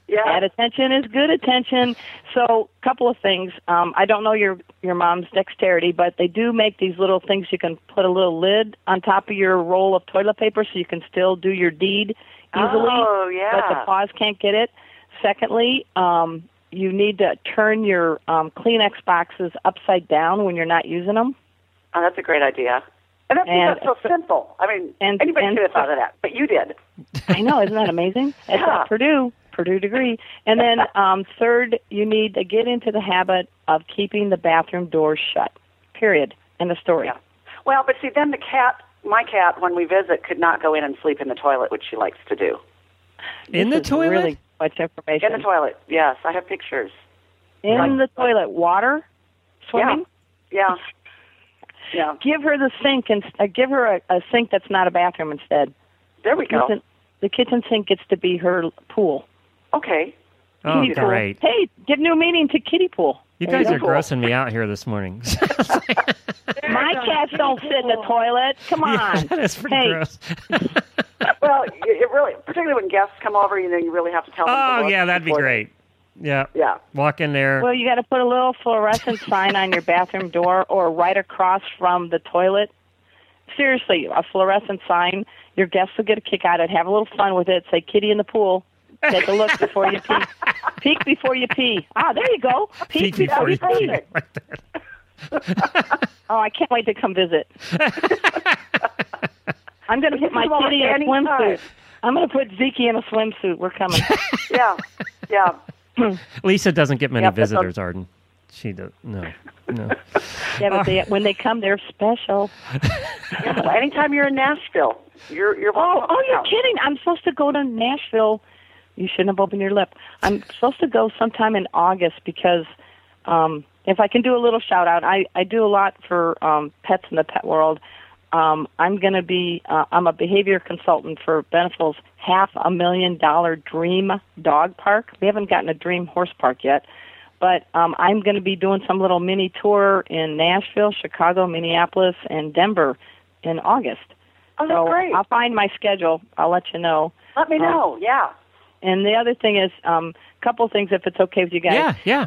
Yeah. Bad attention is good attention. So, a couple of things. I don't know your mom's dexterity, but they do make these little things. You can put a little lid on top of your roll of toilet paper so you can still do your deed easily. Oh, yeah. But the paws can't get it. Secondly, you need to turn your Kleenex boxes upside down when you're not using them. Oh, that's a great idea. And that's so simple. I mean, anybody could have thought of that, but you did. I know, isn't that amazing? It's at Purdue degree. And then third, you need to get into the habit of keeping the bathroom doors shut, period. End of story. Yeah. Well, but see, then my cat, when we visit, could not go in and sleep in the toilet, which she likes to do. In the toilet? Really much information. In the toilet, yes. I have pictures. In the toilet, water, swimming? Yeah. Yeah. Give her the sink and give her a sink that's not a bathroom instead. There we go. The kitchen sink gets to be her pool. Okay. Oh, Kiddie pool. great. Hey, give new meaning to kiddie pool. You guys are grossing me out here this morning. My cats don't sit in the toilet. Come on. Yeah, that is pretty gross. Well, it really, particularly when guests come over, you really have to tell them. Oh, yeah, that'd be great. Yeah. Yeah. Walk in there. Well, you got to put a little fluorescent sign on your bathroom door or right across from the toilet. Seriously, a fluorescent sign. Your guests will get a kick out of it. Have a little fun with it. Say, kitty in the pool. Take a look before you pee. Peek before you pee. Ah, there you go. Peek before you pee. Oh, I can't wait to come visit. I'm going to put my kitty in a swimsuit. I'm going to put Zeke in a swimsuit. We're coming. Yeah. Lisa doesn't get many visitors, Arden. She does. No. Yeah, but when they come, they're special. Yeah, well, anytime you're in Nashville, you're welcome. Oh, you're kidding. I'm supposed to go to Nashville. You shouldn't have opened your lip. I'm supposed to go sometime in August because if I can do a little shout-out, I do a lot for pets in the pet world. I'm going to be, I'm a behavior consultant for Benefil's $500,000 Dream Dog Park. We haven't gotten a Dream Horse Park yet, but I'm going to be doing some little mini tour in Nashville, Chicago, Minneapolis, and Denver in August. Oh, that's so great. I'll find my schedule. I'll let you know. Let me know, yeah. And the other thing is, a couple of things, if it's okay with you guys. Yeah.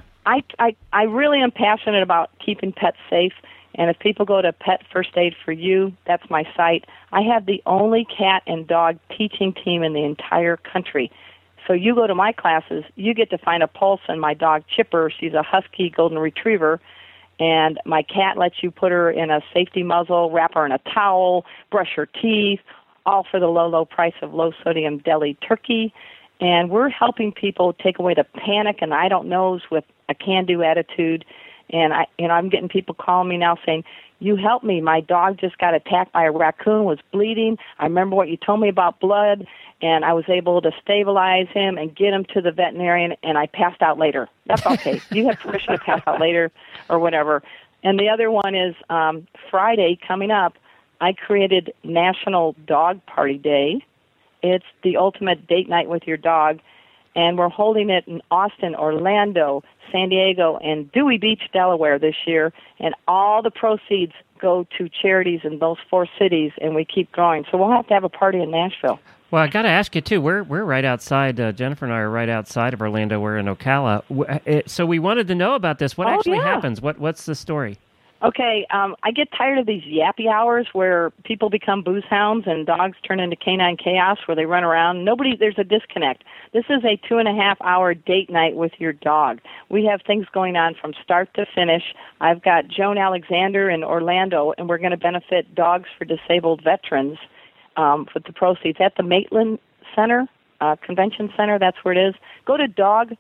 I really am passionate about keeping pets safe. And if people go to Pet First Aid for You, that's my site. I have the only cat and dog teaching team in the entire country. So you go to my classes, you get to find a pulse in my dog Chipper. She's a husky golden retriever. And my cat lets you put her in a safety muzzle, wrap her in a towel, brush her teeth, all for the low price of low-sodium deli turkey. And we're helping people take away the panic and I don't knows with a can-do attitude. And I'm getting people calling me now saying, you helped me. My dog just got attacked by a raccoon, was bleeding. I remember what you told me about blood, and I was able to stabilize him and get him to the veterinarian, and I passed out later. That's okay. You have permission to pass out later or whatever. And the other one is Friday coming up, I created National Dog Party Day. It's the ultimate date night with your dog. And we're holding it in Austin, Orlando, San Diego, and Dewey Beach, Delaware this year. And all the proceeds go to charities in those 4 cities, and we keep growing. So we'll have to have a party in Nashville. Well, I got to ask you, too. We're right outside, Jennifer and I are right outside of Orlando. We're in Ocala. So we wanted to know about this. What actually happens? What's the story? Okay, I get tired of these yappy hours where people become booze hounds and dogs turn into canine chaos where they run around. There's a disconnect. This is a 2.5-hour date night with your dog. We have things going on from start to finish. I've got Joan Alexander in Orlando, and we're going to benefit Dogs for Disabled Veterans with the proceeds at the Maitland Center, Convention Center. That's where it is. Go to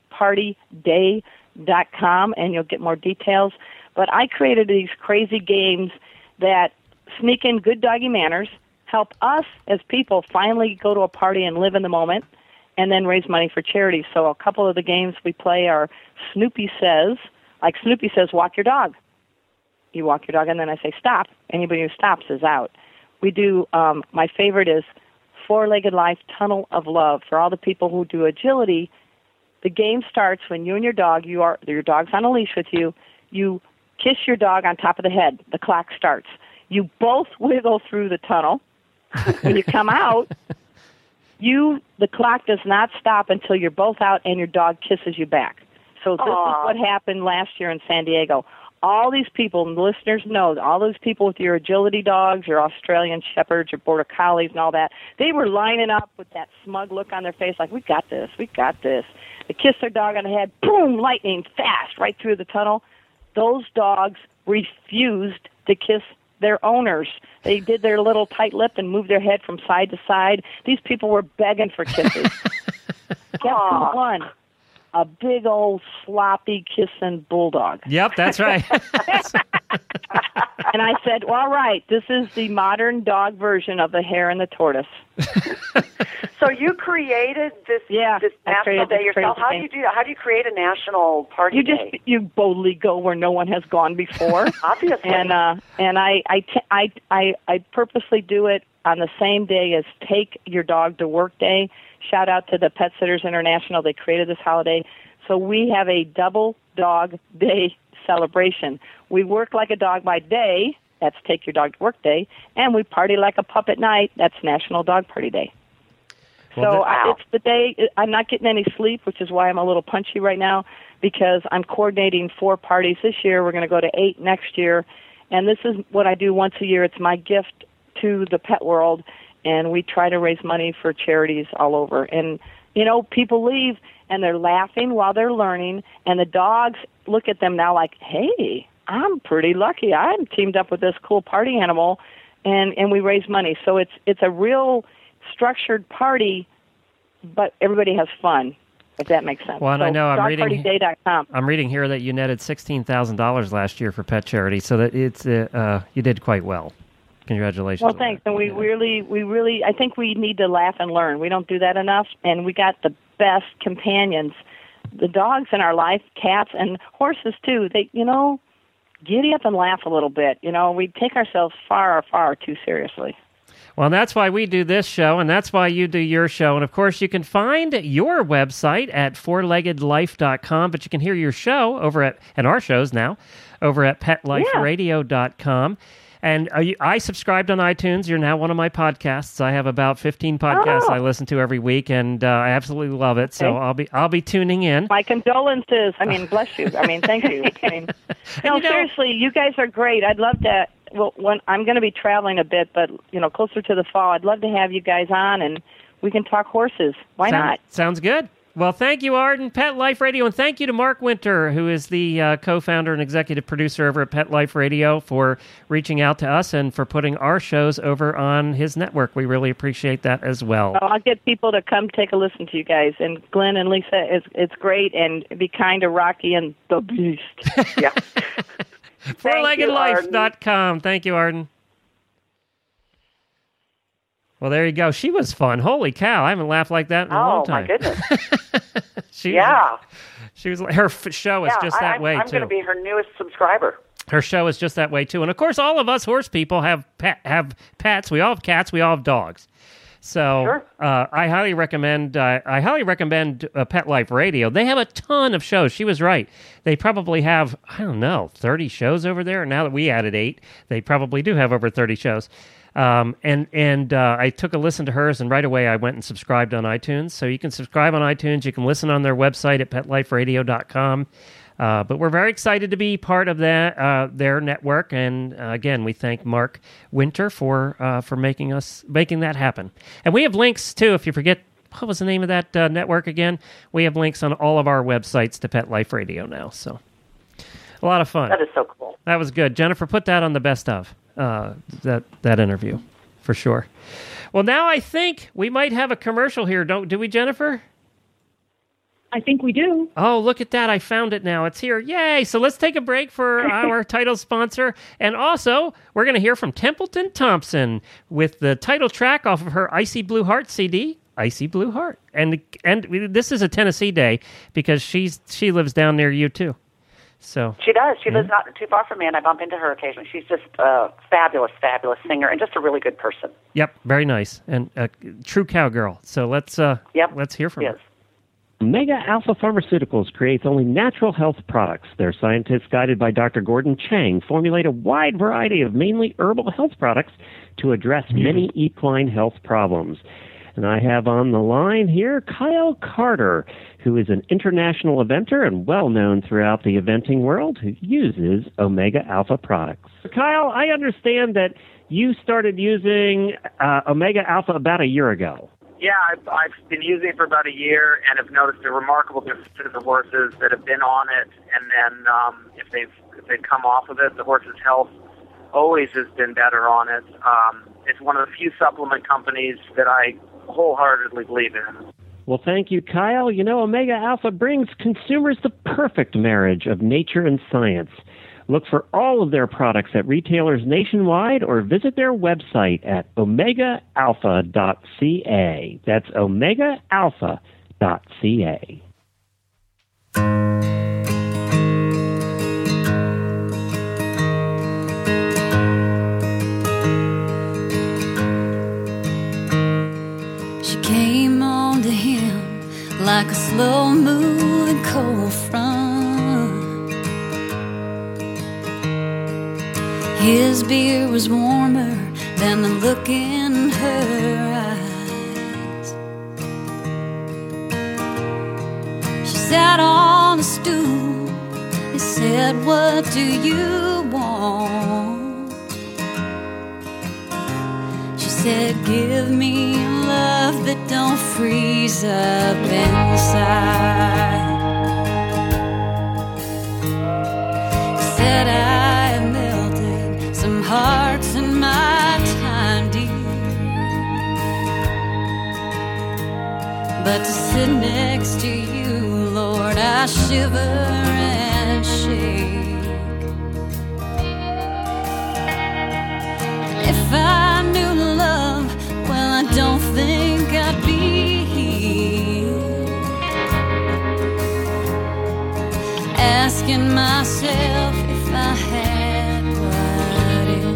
dogpartyday.com, and you'll get more details. But I created these crazy games that sneak in good doggy manners, help us as people finally go to a party and live in the moment, and then raise money for charity. So a couple of the games we play are Snoopy Says, like Snoopy says, walk your dog. You walk your dog, and then I say, stop. Anybody who stops is out. We do, my favorite is Four-Legged Life Tunnel of Love. For all the people who do agility, the game starts when you and your dog, your dog's on a leash with you, you kiss your dog on top of the head. The clock starts. You both wiggle through the tunnel. When you come out, the clock does not stop until you're both out and your dog kisses you back. So this is what happened last year in San Diego. All these people, and the listeners know, all those people with your agility dogs, your Australian Shepherds, your Border Collies and all that, they were lining up with that smug look on their face like, we got this. They kissed their dog on the head, boom, lightning, fast, right through the tunnel. Those dogs refused to kiss their owners. They did their little tight lip and moved their head from side to side. These people were begging for kisses. Guess who won? A big old sloppy kissing bulldog. Yep, that's right. And I said, well, all right, this is the modern dog version of the hare and the tortoise. So you created this national day yourself. How do you do that? How do you create a national party day? You boldly go where no one has gone before. Obviously. And I purposely do it on the same day as Take Your Dog to Work Day. Shout out to the Pet Sitters International. They created this holiday. So we have a double dog day celebration. We work like a dog by day. That's Take Your Dog to Work Day. And we party like a pup at night. That's National Dog Party Day. Well, it's the day. I'm not getting any sleep, which is why I'm a little punchy right now, because I'm coordinating 4 parties this year. We're going to go to 8 next year. And this is what I do once a year. It's my gift to the pet world. And we try to raise money for charities all over. And, you know, people leave, and they're laughing while they're learning, and the dogs look at them now like, hey, I'm pretty lucky. I'm teamed up with this cool party animal, and we raise money. So it's a real structured party, but everybody has fun, if that makes sense. Well, and I know dogpartyday.com. I'm reading here that you netted $16,000 last year for pet charity, so that it's you did quite well. Congratulations. Well, thanks. And we really, I think we need to laugh and learn. We don't do that enough, and we got the best companions. The dogs in our life, cats and horses too, they, you know, giddy up and laugh a little bit. You know, we take ourselves far, far too seriously. Well, that's why we do this show, and that's why you do your show. And, of course, you can find your website at fourleggedlife.com, but you can hear your show and our shows now, over at petliferadio.com. And I subscribed on iTunes. You're now one of my podcasts. I have about 15 podcasts I listen to every week, and I absolutely love it. So I'll be tuning in. My condolences. I mean, bless you. I mean, thank you. I mean, seriously, you guys are great. I'd love to. Well, when I'm going to be traveling a bit, but closer to the fall, I'd love to have you guys on, and we can talk horses. Why not? Sounds good. Well, thank you, Arden, Pet Life Radio, and thank you to Mark Winter, who is the co-founder and executive producer over at Pet Life Radio, for reaching out to us and for putting our shows over on his network. We really appreciate that as well. I'll get people to come take a listen to you guys. And Glenn and Lisa, it's great, and be kind to Rocky and the Beast. Yeah. FourLeggedLife.com. Thank you, Arden. Well, there you go. She was fun. Holy cow. I haven't laughed like that in a long time. Oh, my goodness. She was her show is just that way, too. I'm going to be her newest subscriber. Her show is just that way, too. And, of course, all of us horse people have pets. We all have cats. We all have dogs. So sure. I highly recommend Pet Life Radio. They have a ton of shows. She was right. They probably have, 30 shows over there. Now that we added 8, they probably do have over 30 shows. And I took a listen to hers, and right away I went and subscribed on iTunes. So you can subscribe on iTunes. You can listen on their website at petliferadio.com. But we're very excited to be part of that their network. And again, we thank Mark Winter for making that happen. And we have links too. If you forget what was the name of that network again, we have links on all of our websites to Pet Life Radio now. So a lot of fun. That is so cool. That was good. Jennifer, put that on the best of that interview for sure. Well, now I think we might have a commercial here. Do we, Jennifer? I think we do. Oh, look at that. I found it now. It's here. Yay. So let's take a break for our title sponsor. And also, we're going to hear from Templeton Thompson with the title track off of her Icy Blue Heart CD, Icy Blue Heart. And this is a Tennessee day because she lives down near you, too. So she does. She lives not too far from me, and I bump into her occasionally. She's just a fabulous, fabulous singer and just a really good person. Yep, very nice. And a true cowgirl. So let's hear from her. Mega Alpha Pharmaceuticals creates only natural health products. Their scientists, guided by Dr. Gordon Chang, formulate a wide variety of mainly herbal health products to address many equine health problems. And I have on the line here Kyle Carter, who is an international eventer and well-known throughout the eventing world, who uses Omega Alpha products. Kyle, I understand that you started using Omega Alpha about a year ago. Yeah, I've been using it for about a year and have noticed a remarkable difference in the horses that have been on it, and then if they've come off of it, the horse's health always has been better on it. It's one of the few supplement companies that I wholeheartedly believe in. Well, thank you, Kyle. You know, Omega Alpha brings consumers the perfect marriage of nature and science. Look for all of their products at retailers nationwide or visit their website at omegaalpha.ca. That's omegaalpha.ca. She came on to him like a slow-moving cold front. His beer was warmer than the look in her eyes. She sat on a stool. He said, "What do you want?" She said, "Give me love that don't freeze up inside." He said, "I melted some hearts in my time, dear, but to sit next to you, Lord, I shiver and shake. If I knew love, well, I don't think I'd be here, asking myself if I had what it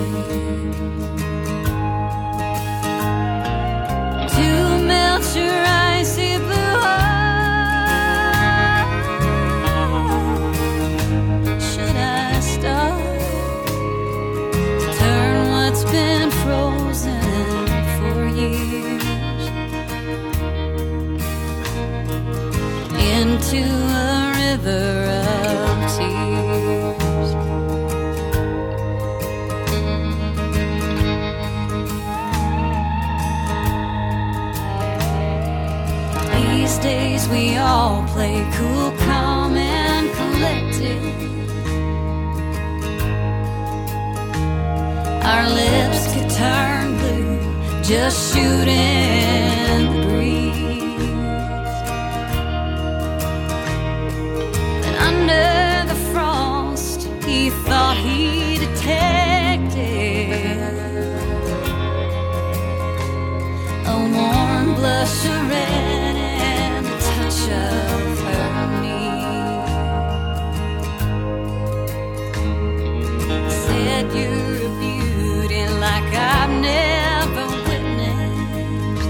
takes to melt your icy blue heart. Should I start to turn what's been frozen for years into a river of tears? These days we all play cool, calm, and collected. Our lips could turn blue, just shooting the breeze. But under the frost, he thought he detected a warm blush of red and a touch of her knee. Said, "You're a beauty like I've never witnessed,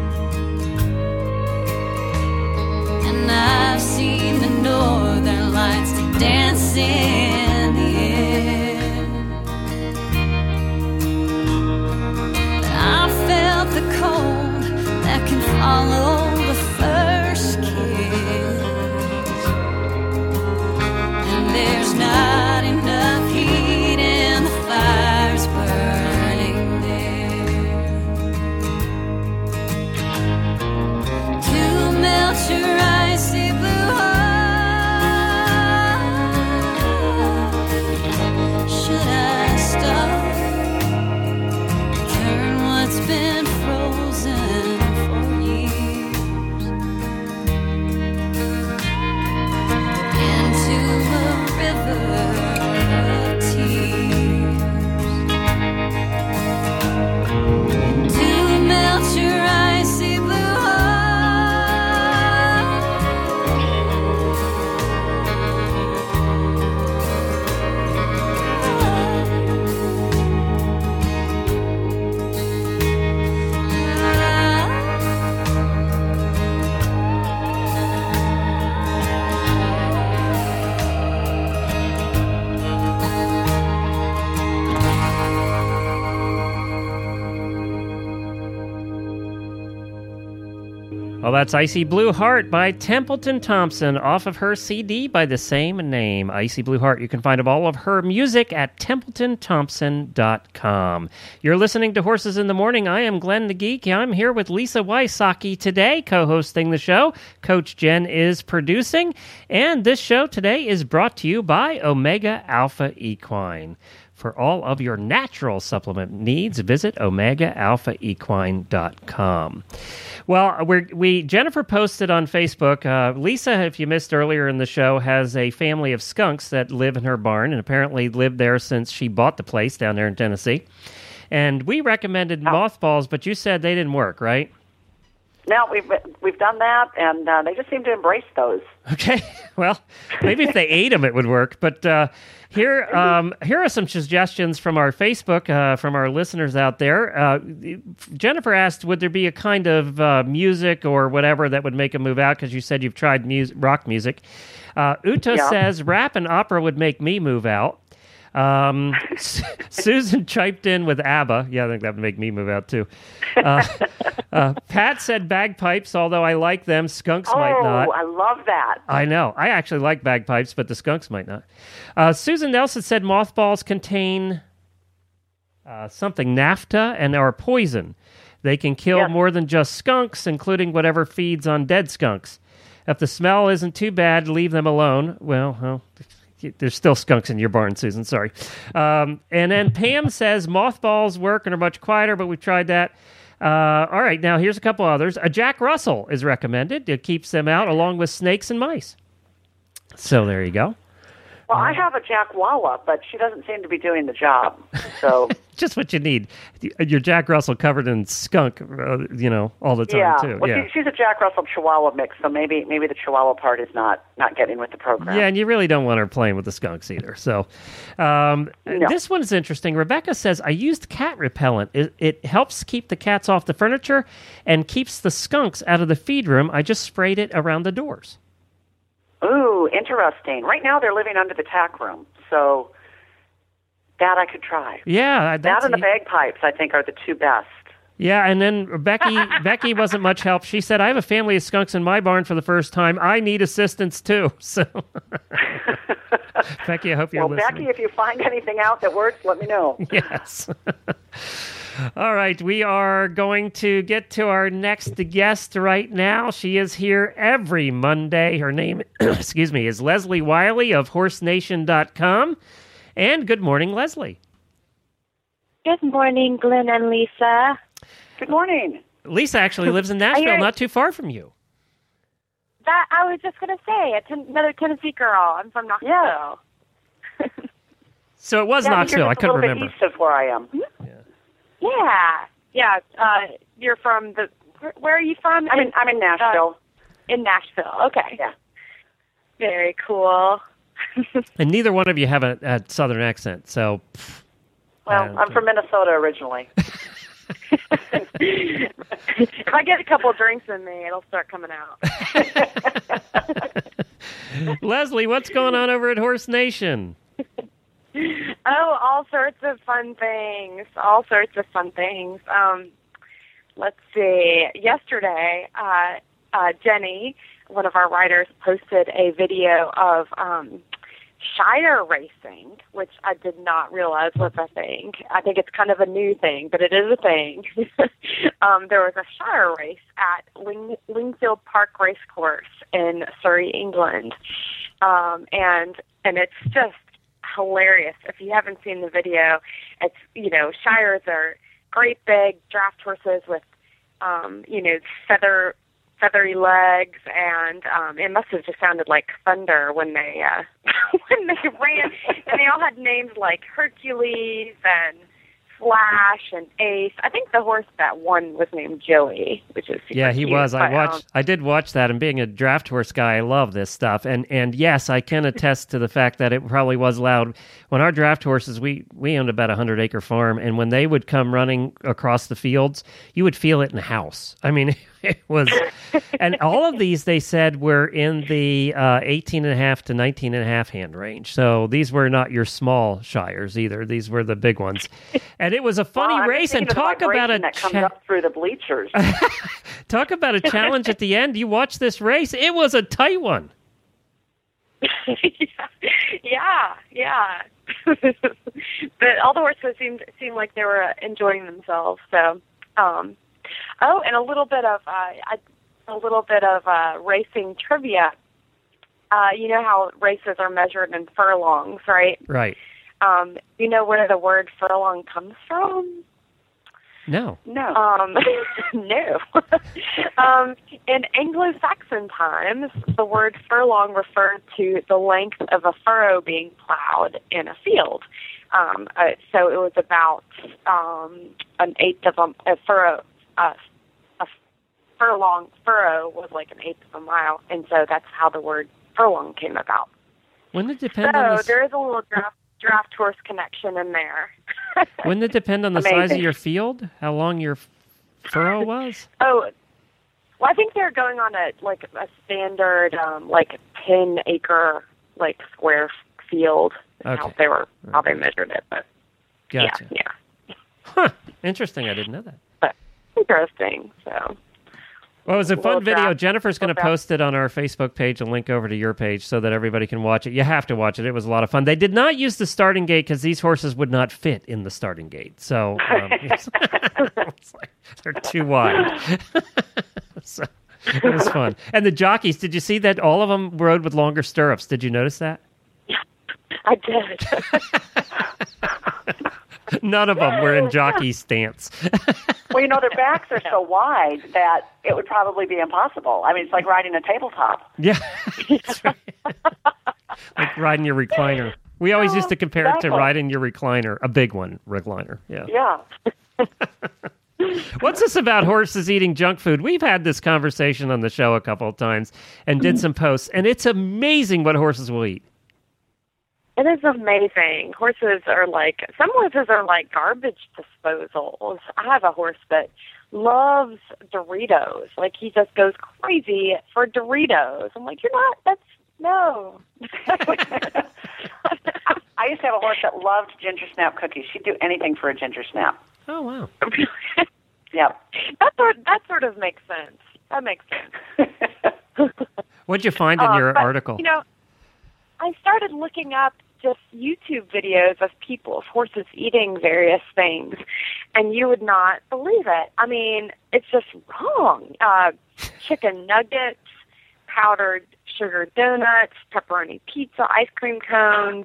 and I've seen the northern lights dance in the air. But I felt the cold that can follow the first kiss, and there's not enough heat in the fires burning there to melt your icy blue heart. Should I stop, turn what's been frozen for years?" Well, that's Icy Blue Heart by Templeton Thompson off of her CD by the same name, Icy Blue Heart. You can find all of her music at TempletonThompson.com. You're listening to Horses in the Morning. I am Glenn the Geek. I'm here with Lisa Wysocki today, co-hosting the show. Coach Jen is producing. And this show today is brought to you by Omega Alpha Equine. For all of your natural supplement needs, visit OmegaAlphaEquine.com. Well, Jennifer posted on Facebook, Lisa, if you missed earlier in the show, has a family of skunks that live in her barn and apparently lived there since she bought the place down there in Tennessee. And we recommended mothballs, but you said they didn't work, right? No, we've done that, and they just seem to embrace those. Okay, well, maybe if they ate them, it would work. But here are some suggestions from our Facebook, from our listeners out there. Jennifer asked, would there be a kind of music or whatever that would make them move out? Because you said you've tried rock music. Uta says, rap and opera would make me move out. Susan chiped in with ABBA. Yeah, I think that would make me move out too. Pat said bagpipes, although I like them. Skunks might not. Oh, I love that. I know. I actually like bagpipes, but the skunks might not. Susan Nelson said mothballs contain something, naphtha and are poison. They can kill more than just skunks, including whatever feeds on dead skunks. If the smell isn't too bad, leave them alone. Well, there's still skunks in your barn, Susan. Sorry. And then Pam says mothballs work and are much quieter, but we've tried that. All right, now here's a couple others. A Jack Russell is recommended. It keeps them out along with snakes and mice. So there you go. Well, I have a Jack Walla, but she doesn't seem to be doing the job. So just what you need. Your Jack Russell covered in skunk, all the time too. Well, she's a Jack Russell Chihuahua mix, so maybe the Chihuahua part is not getting with the program. Yeah, and you really don't want her playing with the skunks either. So No. This one's interesting. Rebecca says, I used cat repellent. It helps keep the cats off the furniture and keeps the skunks out of the feed room. I just sprayed it around the doors. Ooh, interesting. Right now they're living under the tack room, so that I could try. Yeah. That and the bagpipes, I think, are the two best. Yeah, and then Becky wasn't much help. She said, I have a family of skunks in my barn for the first time. I need assistance, too. So, Becky, I hope you're listening. Becky, if you find anything out that works, let me know. Yes. All right, we are going to get to our next guest right now. She is here every Monday. Her name, is Leslie Wiley of HorseNation.com. And good morning, Leslie. Good morning, Glenn and Lisa. Good morning. Lisa actually lives in Nashville, not too far from you. That I was just going to say, another Tennessee girl. I'm from Knoxville. Yeah. So it was Knoxville. I couldn't remember. A little bit east of where I am. Yeah. You're from where are you from? I'm in Nashville. In Nashville. Okay. Yeah. Very cool. And neither one of you have a southern accent, so. Well, I'm from Minnesota originally. If I get a couple of drinks in me, it'll start coming out. Leslie, what's going on over at Horse Nation? Oh, all sorts of fun things. Let's see. Yesterday, Jenny, one of our writers, posted a video of Shire racing, which I did not realize was a thing. I think it's kind of a new thing, but it is a thing. There was a Shire race at Lingfield Park Racecourse in Surrey, England, and it's just hilarious. If you haven't seen the video, it's Shires are great big draft horses with feathery legs, and it must have just sounded like thunder when they ran. And they all had names like Hercules and Flash and Ace. I think the horse that won was named Joey, which is super he cute. was. I did watch that, and being a draft horse guy, I love this stuff. And yes, I can attest to the fact that it probably was loud. When our draft horses, we owned about a 100-acre farm, and when they would come running across the fields, you would feel it in the house. I mean, It was, and all of these they said were in the 18.5 to 19.5 hand range. So these were not your small Shires either. These were the big ones. And it was a funny race. And talk about that comes up through the bleachers. Talk about a challenge at the end. You watch this race. It was a tight one. Yeah. But all the horses seemed like they were enjoying themselves. So, and a little bit of racing trivia. You know how races are measured in furlongs, right? Right. You know where the word furlong comes from? No. No. In Anglo-Saxon times, the word furlong referred to the length of a furrow being plowed in a field. So it was about an eighth of a furrow. A furlong furrow was like an eighth of a mile, and so that's how the word furlong came about. Wouldn't it depend on the... there is a little draft horse connection in there. Wouldn't it depend on the size of your field? How long your furrow was? Oh, well, I think they're going on a standard 10-acre square field. Okay. How they measured it, but gotcha. Yeah. Huh. Interesting. I didn't know that. But interesting. So. Well, it was a fun video. Draft. Jennifer's going to post it on our Facebook page and link over to your page so that everybody can watch it. You have to watch it. It was a lot of fun. They did not use the starting gate because these horses would not fit in the starting gate. So they're too wide. So it was fun. And the jockeys, did you see that all of them rode with longer stirrups? Did you notice that? I did. None of them were in jockey stance. Well, their backs are so wide that it would probably be impossible. I mean, it's like riding a tabletop. Yeah. That's right. Like riding your recliner. We always used to compare it to riding your recliner, a big one, recliner. Yeah. Yeah. What's this about horses eating junk food? We've had this conversation on the show a couple of times and did some posts, and it's amazing what horses will eat. It is amazing. Some horses are like garbage disposals. I have a horse that loves Doritos. Like, he just goes crazy for Doritos. I'm like, no. I used to have a horse that loved ginger snap cookies. She'd do anything for a ginger snap. Oh, wow. Yep. That sort of makes sense. That makes sense. What'd you find in your article? I started looking up just YouTube videos of horses eating various things, and you would not believe it. I mean, it's just wrong. Chicken nuggets, powdered sugar donuts, pepperoni pizza, ice cream cones,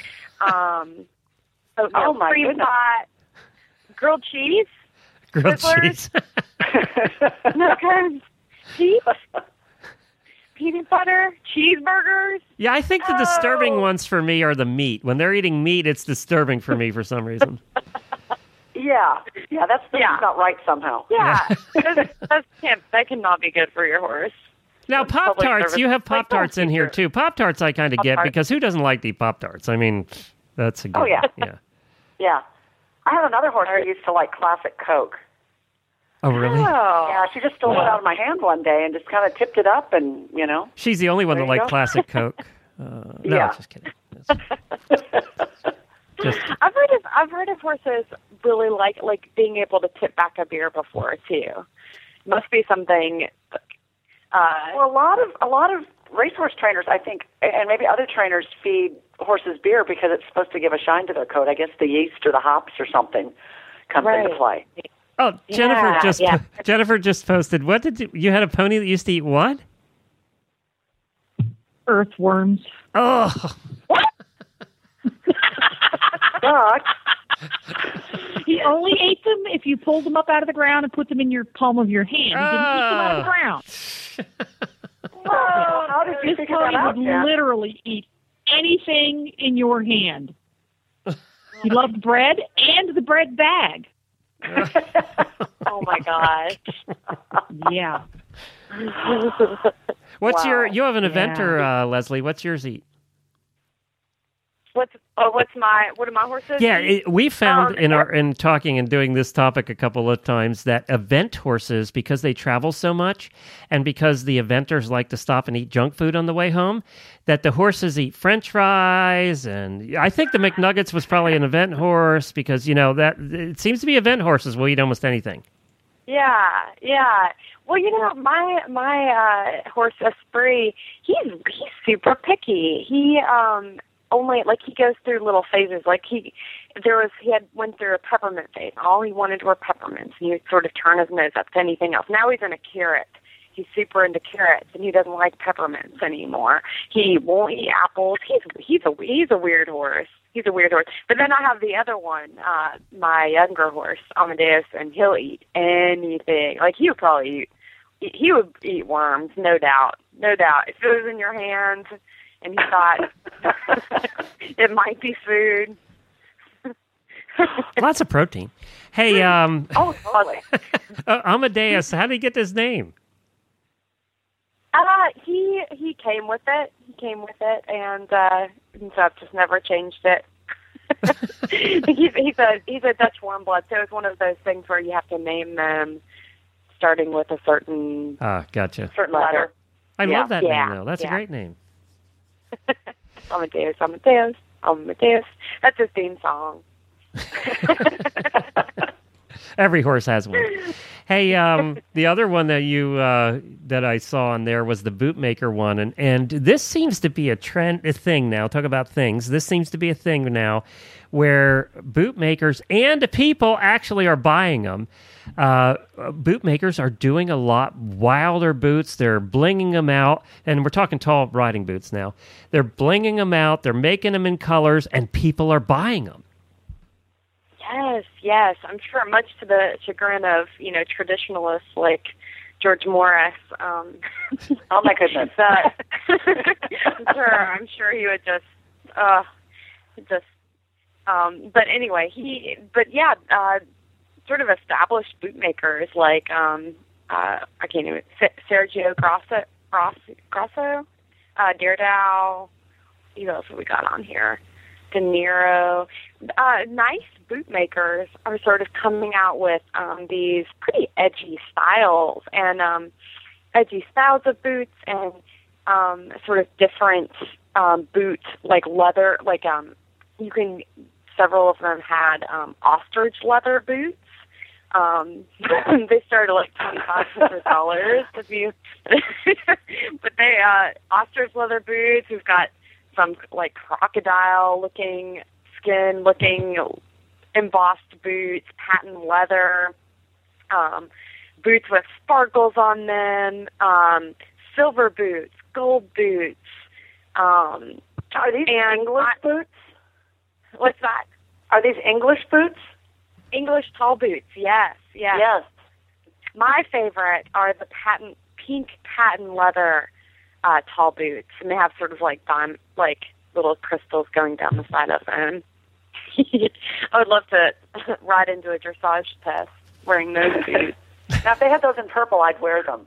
oatmeal cream pot, grilled cheese, cheese. nuggets, cheese, peanut butter, cheeseburgers. Yeah, I think the disturbing ones for me are the meat. When they're eating meat, it's disturbing for me for some reason. Yeah, that's not right somehow. Yeah, that cannot be good for your horse. Now, Pop-Tarts, you have Pop-Tarts in here, too. Pop-Tarts I kind of get, because who doesn't like to eat Pop-Tarts? I mean, that's a good one. Yeah. I have another horse that used to like classic Coke. Oh, really? Yeah, she just stole it out of my hand one day and just kind of tipped it up and, She's the only one that liked classic Coke. No, just kidding. I've heard of horses really like being able to tip back a beer before, too. Must be something... Well, a lot of racehorse trainers, I think, and maybe other trainers feed horses beer because it's supposed to give a shine to their coat. I guess the yeast or the hops or something comes into play. Oh, Jennifer just posted. What did you had a pony that used to eat what? Earthworms. Oh. What? He only ate them if you pulled them up out of the ground and put them in your palm of your hand. He didn't eat them out of the ground. How did you figure that out? He would literally eat anything in your hand. He loved bread and the bread bag. Oh my gosh. Yeah. What's you have an eventer, Leslie. What's yours eat? What are my horses? Yeah, we found in talking and doing this topic a couple of times that event horses, because they travel so much and because the eventers like to stop and eat junk food on the way home, that the horses eat French fries. And I think the McNuggets was probably an event horse because, that it seems to be event horses will eat almost anything. Yeah. Well, my horse Esprit, he's super picky. He only he goes through little phases. He went through a peppermint phase. All he wanted were peppermints, and he would sort of turn his nose up to anything else. Now he's in a carrot. He's super into carrots, and he doesn't like peppermints anymore. He won't eat apples. He's a weird horse. He's a weird horse. But then I have the other one, my younger horse, Amadeus, and he'll eat anything. He would eat worms, no doubt. If it was in your hands and he thought it might be food. Lots of protein. Hey, totally. Amadeus, how did he get his name? He came with it. And so I've just never changed it. he's a Dutch warm blood, so it's one of those things where you have to name them starting with a certain gotcha. certain letter. I love that name though. That's a great name. Amadeus. That's his theme song. Every horse has one. Hey, the other one that that I saw on there was the Bootmaker one, and this seems to be a thing now. Talk about things. This seems to be a thing now, where bootmakers and people actually are buying them. Bootmakers are doing a lot wilder boots. They're blinging them out, and we're talking tall riding boots now. They're blinging them out. They're making them in colors, and people are buying them. Yes. I'm sure much to the chagrin of, traditionalists like George Morris. Oh my goodness. I'm sure he would but anyway, sort of established bootmakers like, I can't even, Sergio Grasso, Dairdale, who else have we got on here? De Niro. Nice bootmakers are sort of coming out with these pretty edgy styles of boots and sort of different boots, like leather, several of them had ostrich leather boots. They started like $2,500 if you, but they ostrich leather boots. We've got some like crocodile looking embossed boots, patent leather, boots with sparkles on them, silver boots, gold boots. Are these English boots? What's that? Are these English boots? English tall boots, yes. My favorite are the pink patent leather tall boots, and they have sort of like little crystals going down the side of them. I would love to ride into a dressage test wearing those boots. Now, if they had those in purple, I'd wear them.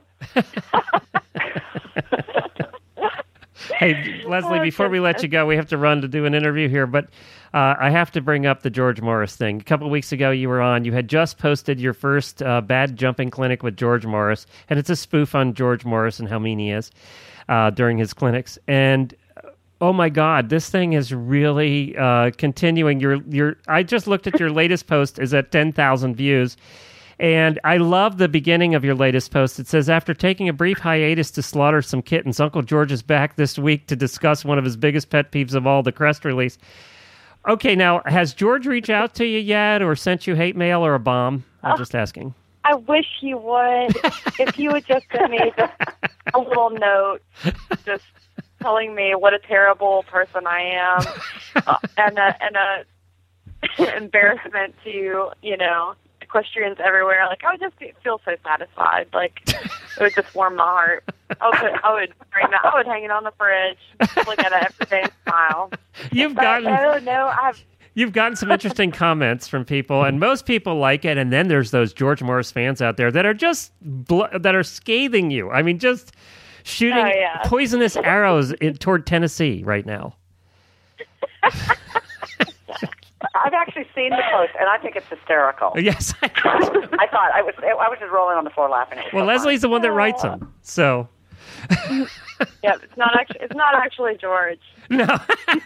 Hey, Leslie, before we let you go, we have to run to do an interview here, but I have to bring up the George Morris thing. A couple of weeks ago, you were on. You had just posted your first bad jumping clinic with George Morris, and it's a spoof on George Morris and how mean he is during his clinics. And oh my God, this thing is really continuing. I just looked at your latest post is at 10,000 views. And I love the beginning of your latest post. It says, after taking a brief hiatus to slaughter some kittens, Uncle George is back this week to discuss one of his biggest pet peeves of all, the Crest release. Okay, now, has George reached out to you yet or sent you hate mail or a bomb? I'm just asking. I wish he would. If he would just send me just a little note, just telling me what a terrible person I am, and a embarrassment to, equestrians everywhere. Like, I would just feel so satisfied. Like, it would just warm my heart. I would bring that. I would hang it on the fridge, look at it every day and smile. You've gotten some interesting comments from people, and most people like it. And then there's those George Morris fans out there that are just that are scathing you. I mean, just shooting poisonous arrows toward Tennessee right now. I've actually seen the post, and I think it's hysterical. Yes. I thought I was just rolling on the floor laughing. Well, Leslie's the one that writes them, so. Yeah, it's not actually George. No.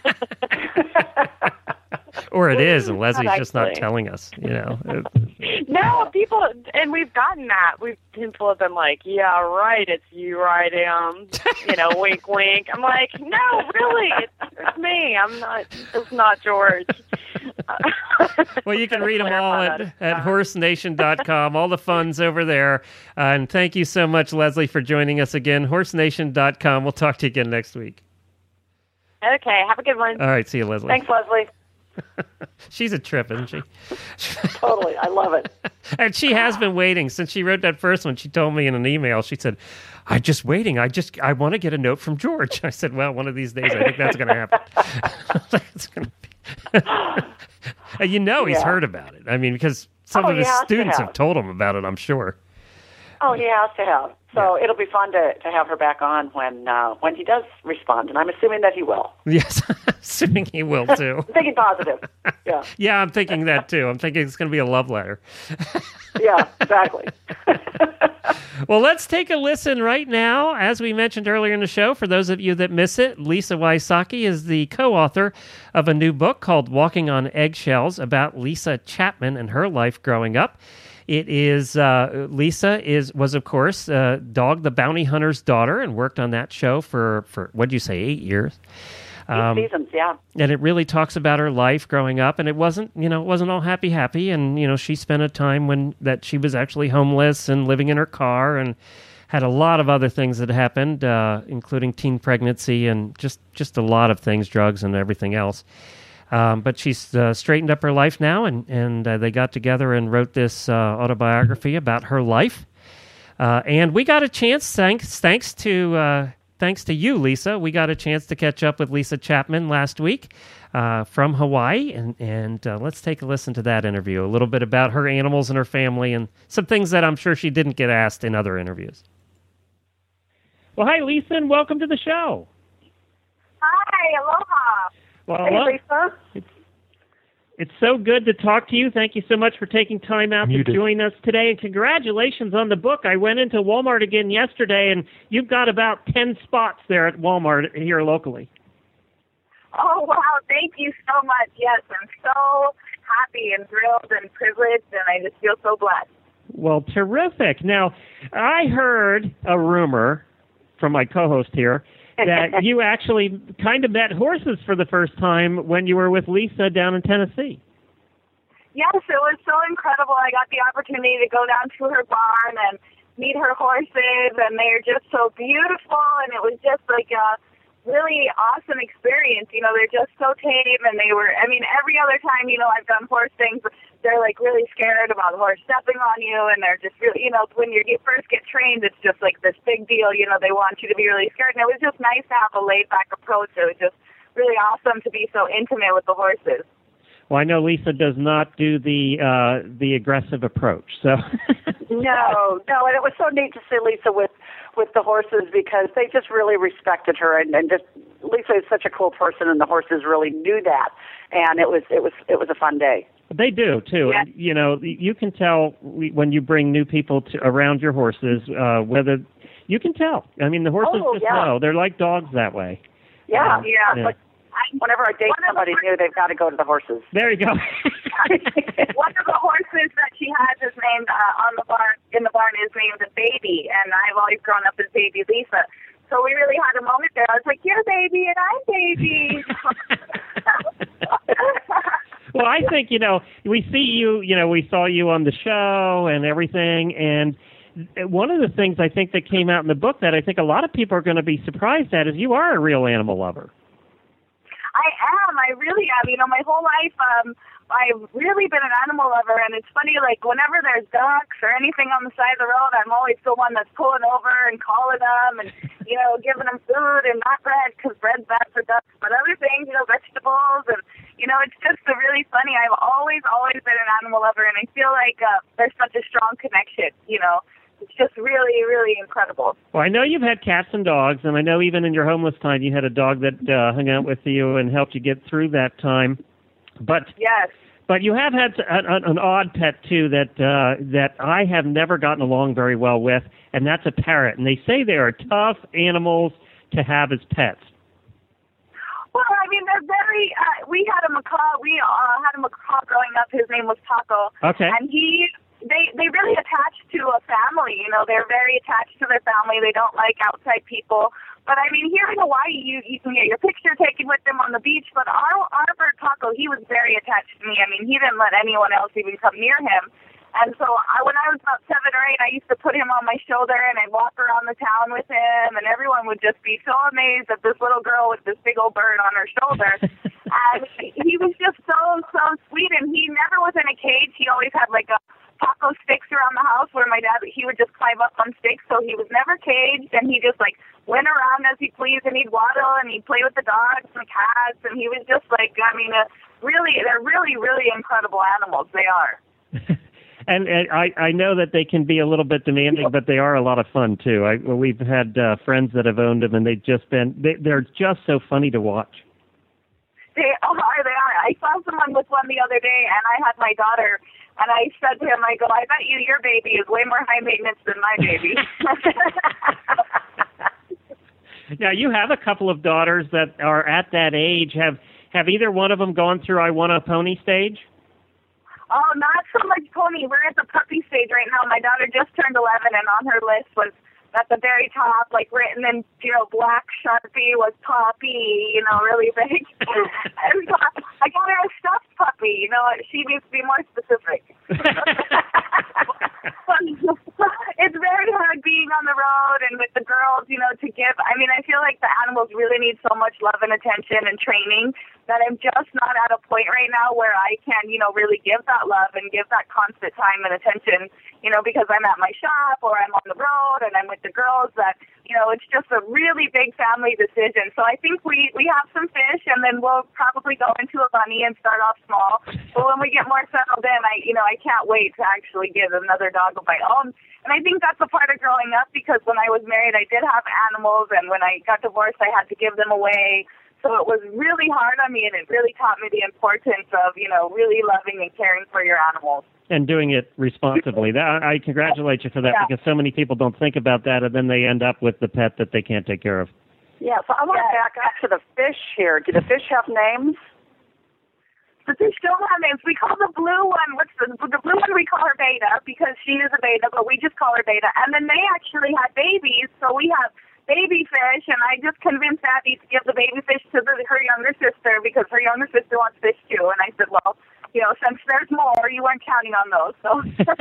Or it is, and Leslie's just not actually. telling us, you know. No, people, and we've gotten that. People have been like, yeah, right, it's you writing them, wink, wink. I'm like, no, really, it's me. It's not George. Well, you can read them all at horsenation.com, all the fun's over there. And thank you so much, Leslie, for joining us again. Horsenation.com. We'll talk to you again next week. Okay, have a good one. All right, see you, Leslie. Thanks, Leslie. She's a trip, isn't she? Totally. I love it. And she has been waiting since she wrote that first one. She told me in an email, she said, I'm just waiting. I want to get a note from George. I said, well, one of these days, I think that's going to happen. It's going to be. He's heard about it. I mean, because some of his students have told him about it, I'm sure. Oh, he has to have. So it'll be fun to have her back on when he does respond, and I'm assuming that he will. Yes, assuming he will, too. Thinking positive. Yeah. Yeah, I'm thinking that, too. I'm thinking it's going to be a love letter. Yeah, exactly. Well, let's take a listen right now. As we mentioned earlier in the show, for those of you that miss it, Lisa Wysocki is the co-author of a new book called Walking on Eggshells about Lisa Chapman and her life growing up. It is, Lisa was, of course, Dog the Bounty Hunter's daughter and worked on that show for what'd you say, 8 years? 8 seasons, yeah. And it really talks about her life growing up, and it wasn't all happy, and, she spent a time that she was actually homeless and living in her car and had a lot of other things that happened, including teen pregnancy and just a lot of things, drugs and everything else. But she's straightened up her life now, and they got together and wrote this autobiography about her life. And we got a chance, thanks to you, Lisa, we got a chance to catch up with Lisa Chapman last week from Hawaii, and let's take a listen to that interview, a little bit about her animals and her family, and some things that I'm sure she didn't get asked in other interviews. Well, hi, Lisa, and welcome to the show. Hi, aloha. Well, Hey, Lisa. It's so good to talk to you. Thank you so much for taking time out to join us today. And congratulations on the book. I went into Walmart again yesterday, and you've got about 10 spots there at Walmart here locally. Oh, wow. Thank you so much. Yes, I'm so happy and thrilled and privileged, and I just feel so blessed. Well, terrific. Now, I heard a rumor from my co-host here that you actually kind of met horses for the first time when you were with Lisa down in Tennessee. Yes, it was so incredible. I got the opportunity to go down to her barn and meet her horses, and they're just so beautiful, and it was just like a really awesome experience. They're just so tame, and every other time, I've done horse things, they're like really scared about the horse stepping on you, and they're just really, when you first get trained, it's just like this big deal, they want you to be really scared, and it was just nice to have a laid-back approach. It was just really awesome to be so intimate with the horses. Well, I know Lisa does not do the aggressive approach, so. No, and it was so neat to see Lisa with the horses because they just really respected her, and just Lisa is such a cool person, and the horses really knew that, and it was a fun day. They do too. Yeah. And, you can tell when you bring new people around your horses whether you can tell. I mean, the horses know. They're like dogs that way. Yeah. But whenever I date somebody new, they've got to go to the horses. There you go. One of the horses that she has is named in the barn is named Baby, and I've always grown up as Baby Lisa. So we really had a moment there. I was like, "You're Baby, and I'm Baby." Well, I think we see you. We saw you on the show and everything, and one of the things I think that came out in the book that I think a lot of people are going to be surprised at is you are a real animal lover. I am. I really am. My whole life, I've really been an animal lover, and it's funny, like, whenever there's ducks or anything on the side of the road, I'm always the one that's pulling over and calling them and, giving them food and not bread, because bread's bad for ducks, but other things, vegetables, and, it's just really funny. I've always been an animal lover, and I feel like there's such a strong connection, It's just really, really incredible. Well, I know you've had cats and dogs, and I know even in your homeless time you had a dog that hung out with you and helped you get through that time. But yes. But you have had an odd pet, too, that I have never gotten along very well with, and that's a parrot. And they say they are tough animals to have as pets. Well, I mean, they're very, we had a macaw. We had a macaw growing up. His name was Taco. Okay. And they really attach to a family. You know, they're very attached to their family. They don't like outside people. But, I mean, here in Hawaii, you can get your picture taken with them on the beach. But our bird Taco, he was very attached to me. I mean, he didn't let anyone else even come near him. And so when I was about 7 or 8, I used to put him on my shoulder, and I'd walk around the town with him, and everyone would just be so amazed at this little girl with this big old bird on her shoulder. And he was just so sweet, and he never was in a cage. He always had, like, taco sticks around the house where my dad, he would just climb up on sticks, so he was never caged, and he just, like, went around as he pleased, and he'd waddle, and he'd play with the dogs and cats, and he was just, like, I mean, they're really, really incredible animals. They are. And I know that they can be a little bit demanding, but they are a lot of fun, too. We've had friends that have owned them, and they're just so funny to watch. They are. I saw someone with one the other day, and I had my daughter, and I said to him, I go, I bet your baby is way more high maintenance than my baby. Now, you have a couple of daughters that are at that age. Have either one of them gone through I Want a Pony stage? Oh, not so much pony. We're at the puppy stage right now. My daughter just turned 11, and on her list was at the very top, like written in, black Sharpie was puppy, really big. And so I got her a stuffed puppy. She needs to be more specific. It's very hard being on the road and with the girls, to give. I mean, I feel like the animals really need so much love and attention and training that I'm just not at a point right now where I can, really give that love and give that constant time and attention, because I'm at my shop or I'm on the road and I'm with the girls that, it's just a really big family decision. So I think we have some fish, and then we'll probably go into a bunny and start off small. But when we get more settled in, I can't wait to actually give another dog a bite. And I think that's a part of growing up, because when I was married, I did have animals, and when I got divorced, I had to give them away. So it was really hard on me, and it really taught me the importance of, really loving and caring for your animals. And doing it responsibly. I congratulate you for that, because so many people don't think about that, and then they end up with the pet that they can't take care of. Yeah, so I want to back up to the fish here. Do the fish have names? The fish don't have names. We call the blue one, the blue one we call her Beta, because she is a beta, but we just call her Beta. And then they actually had babies, so we have baby fish, and I just convinced Abby to give the baby fish to her younger sister, because her younger sister wants fish too. And I said, well, since there's more, you weren't counting on those. So, but,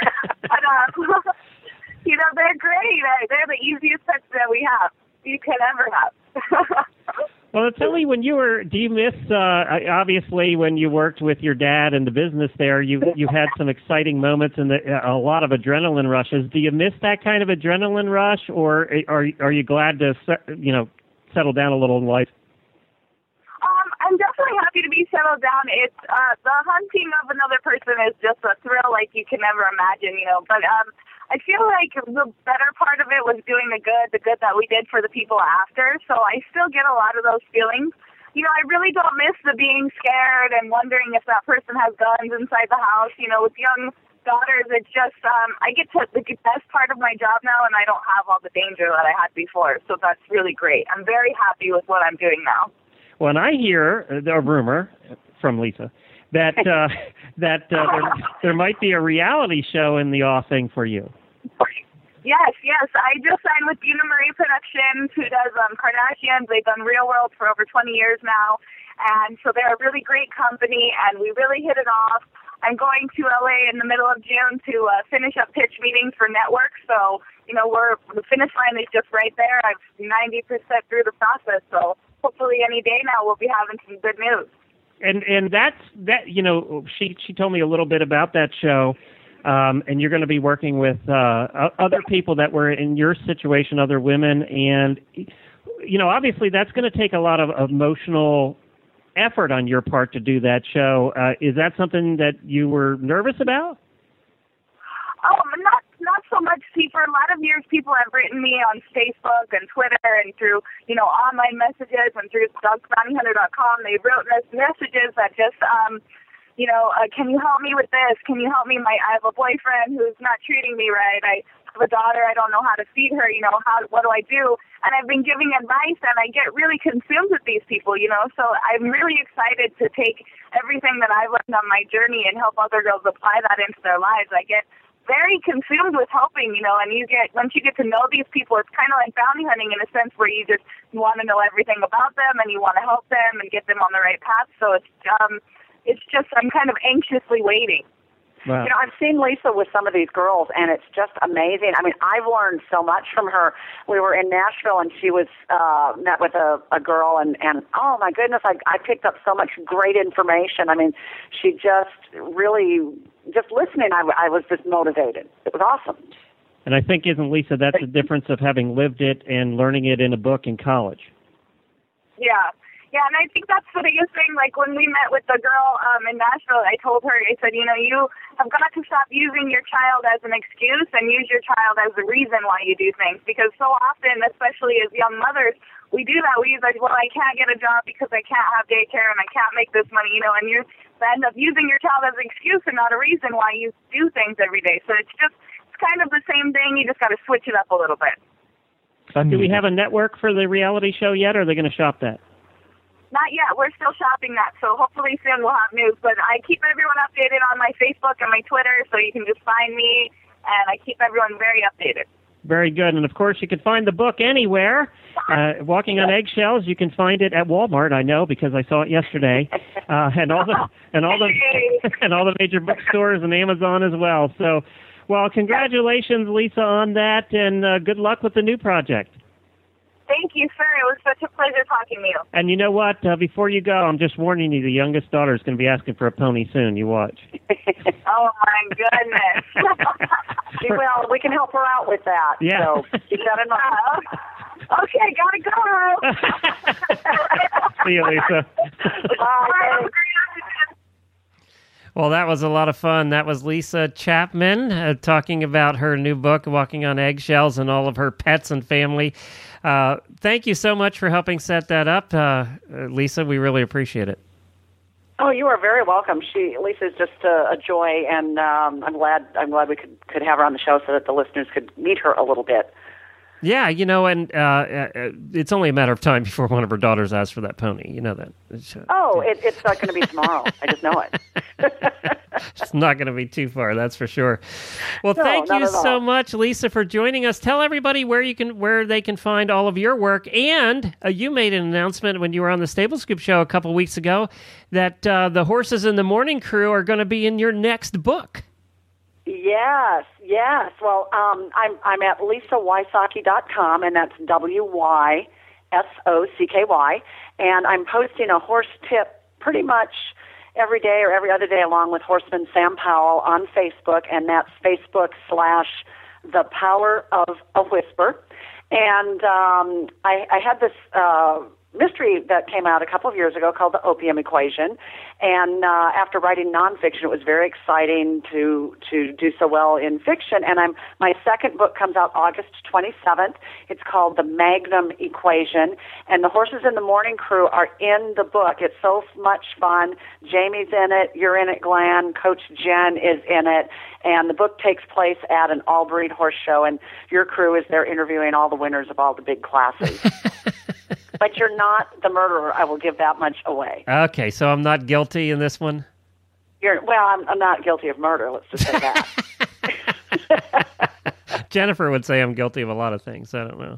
they're great. They're the easiest pets that you can ever have. Well, tell me, do you miss, obviously, when you worked with your dad in the business there, you had some exciting moments and a lot of adrenaline rushes. Do you miss that kind of adrenaline rush, or are you glad to, settle down a little in life? I'm definitely happy to be settled down. It's the hunting of another person is just a thrill like you can never imagine, But I feel like the better part of it was doing the good that we did for the people after. So I still get a lot of those feelings. I really don't miss the being scared and wondering if that person has guns inside the house. With young daughters, it's just I get to the best part of my job now, and I don't have all the danger that I had before. So that's really great. I'm very happy with what I'm doing now. When I hear a rumor from Lisa that there might be a reality show in the offing for you. Yes. I just signed with Una Marie Productions, who does Kardashians. They've done Real World for over 20 years now, and so they're a really great company, and we really hit it off. I'm going to LA in the middle of June to finish up pitch meetings for networks. So, the finish line is just right there. I'm 90% through the process, so hopefully any day now we'll be having some good news. And that she told me a little bit about that show, and you're going to be working with other people that were in your situation, other women, and obviously that's going to take a lot of emotional effort on your part to do that show. Is that something that you were nervous about? Not so much. See, for a lot of years, people have written me on Facebook and Twitter and through, online messages and through dogsbountyhunter.com. They've written us messages that just, can you help me with this? Can you help me? I have a boyfriend who's not treating me right. I have a daughter. I don't know how to feed her. What do I do? And I've been giving advice, and I get really consumed with these people, So I'm really excited to take everything that I've learned on my journey and help other girls apply that into their lives. I get very consumed with helping, and once you get to know these people, it's kind of like bounty hunting in a sense where you want to know everything about them and you want to help them and get them on the right path. So it's just I'm kind of anxiously waiting. Wow. I've seen Lisa with some of these girls, and it's just amazing. I mean, I've learned so much from her. We were in Nashville, and she was met with a girl, and oh, my goodness, I picked up so much great information. I mean, she just really, just listening, I was just motivated. It was awesome. And I think, isn't Lisa, that's the difference of having lived it and learning it in a book in college? Yeah. Yeah, and I think that's the biggest thing. Like, when we met with the girl in Nashville, I told her, I said, you have got to stop using your child as an excuse and use your child as the reason why you do things. Because so often, especially as young mothers, we do that. We use like, well, I can't get a job because I can't have daycare and I can't make this money, and you end up using your child as an excuse and not a reason why you do things every day. So it's kind of the same thing. You just got to switch it up a little bit. Do we have a network for the reality show yet, or are they going to shop that? Not yet. We're still shopping that, so hopefully soon we'll have news. But I keep everyone updated on my Facebook and my Twitter, so you can just find me, and I keep everyone very updated. Very good. And, of course, you can find the book anywhere. Walking on Eggshells, you can find it at Walmart, I know, because I saw it yesterday, and all the major bookstores and Amazon as well. So, well, congratulations, Lisa, on that, and good luck with the new project. Thank you, sir. It was such a pleasure talking to you. And you know what? Before you go, I'm just warning you, the youngest daughter is going to be asking for a pony soon. You watch. Oh, my goodness. Well, we can help her out with that. Yeah. So keep that in mind. Okay, gotta go. See you, Lisa. Bye. Well, that was a lot of fun. That was Lisa Chapman talking about her new book, Walking on Eggshells, and all of her pets and family. Thank you so much for helping set that up, Lisa. We really appreciate it. Oh, you are very welcome. Lisa's just a joy, and I'm glad we could have her on the show so that the listeners could meet her a little bit. Yeah, and it's only a matter of time before one of her daughters asks for that pony. You know that. It's not going to be tomorrow. I just know it. It's not going to be too far, that's for sure. Well, thank you so much, Lisa, for joining us. Tell everybody where they can find all of your work. And you made an announcement when you were on the Stable Scoop show a couple weeks ago that the Horses in the Morning crew are going to be in your next book. Yes. Well, I'm at LisaWysocki.com, and that's WYSOCKY, and I'm posting a horse tip pretty much every day or every other day, along with Horseman Sam Powell on Facebook, and that's Facebook.com/The Power of a Whisper. And I had this mystery that came out a couple of years ago called The Opium Equation. And after writing nonfiction, it was very exciting to do so well in fiction. And my second book comes out August 27th. It's called The Magnum Equation. And the Horses in the Morning crew are in the book. It's so much fun. Jamie's in it. You're in it, Glenn. Coach Jen is in it. And the book takes place at an all-breed horse show. And your crew is there interviewing all the winners of all the big classes. But you're not the murderer. I will give that much away. Okay, so I'm not guilty in this one? I'm not guilty of murder. Let's just say that. Jennifer would say I'm guilty of a lot of things. I don't know.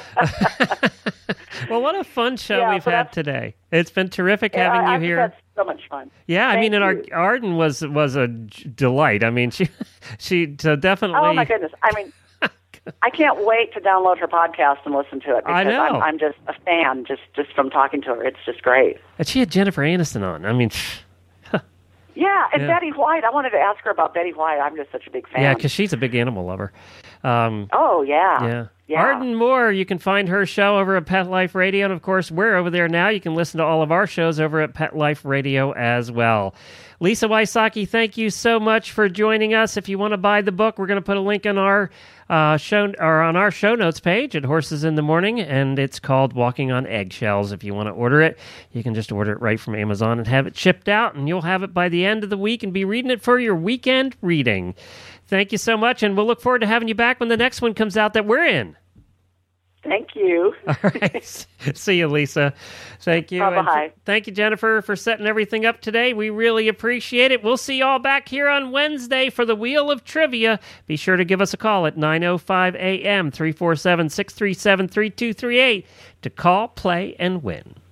Well, what a fun show we've had today. It's been terrific having you here. That's so much fun. Yeah, Thank you. Arden was a delight. I mean, she definitely. Oh my goodness! I mean, I can't wait to download her podcast and listen to it because I know. I'm just a fan just from talking to her. It's just great. And she had Jennifer Aniston on. I mean. Yeah, and Betty White. I wanted to ask her about Betty White. I'm just such a big fan. Yeah, because she's a big animal lover. Oh, yeah. Yeah. Yeah. Arden Moore, you can find her show over at Pet Life Radio, and of course, we're over there now. You can listen to all of our shows over at Pet Life Radio as well. Lisa Wysocki, thank you so much for joining us. If you want to buy the book, we're going to put a link on our show notes page at Horses in the Morning, and it's called Walking on Eggshells. If you want to order it, you can just order it right from Amazon and have it shipped out, and you'll have it by the end of the week and be reading it for your weekend reading. Thank you so much, and we'll look forward to having you back when the next one comes out that we're in. Thank you. All right. See you, Lisa. Thank you. Bye-bye. Thank you, Jennifer, for setting everything up today. We really appreciate it. We'll see you all back here on Wednesday for the Wheel of Trivia. Be sure to give us a call at 9:05 a.m., 347-637-3238 to call, play, and win.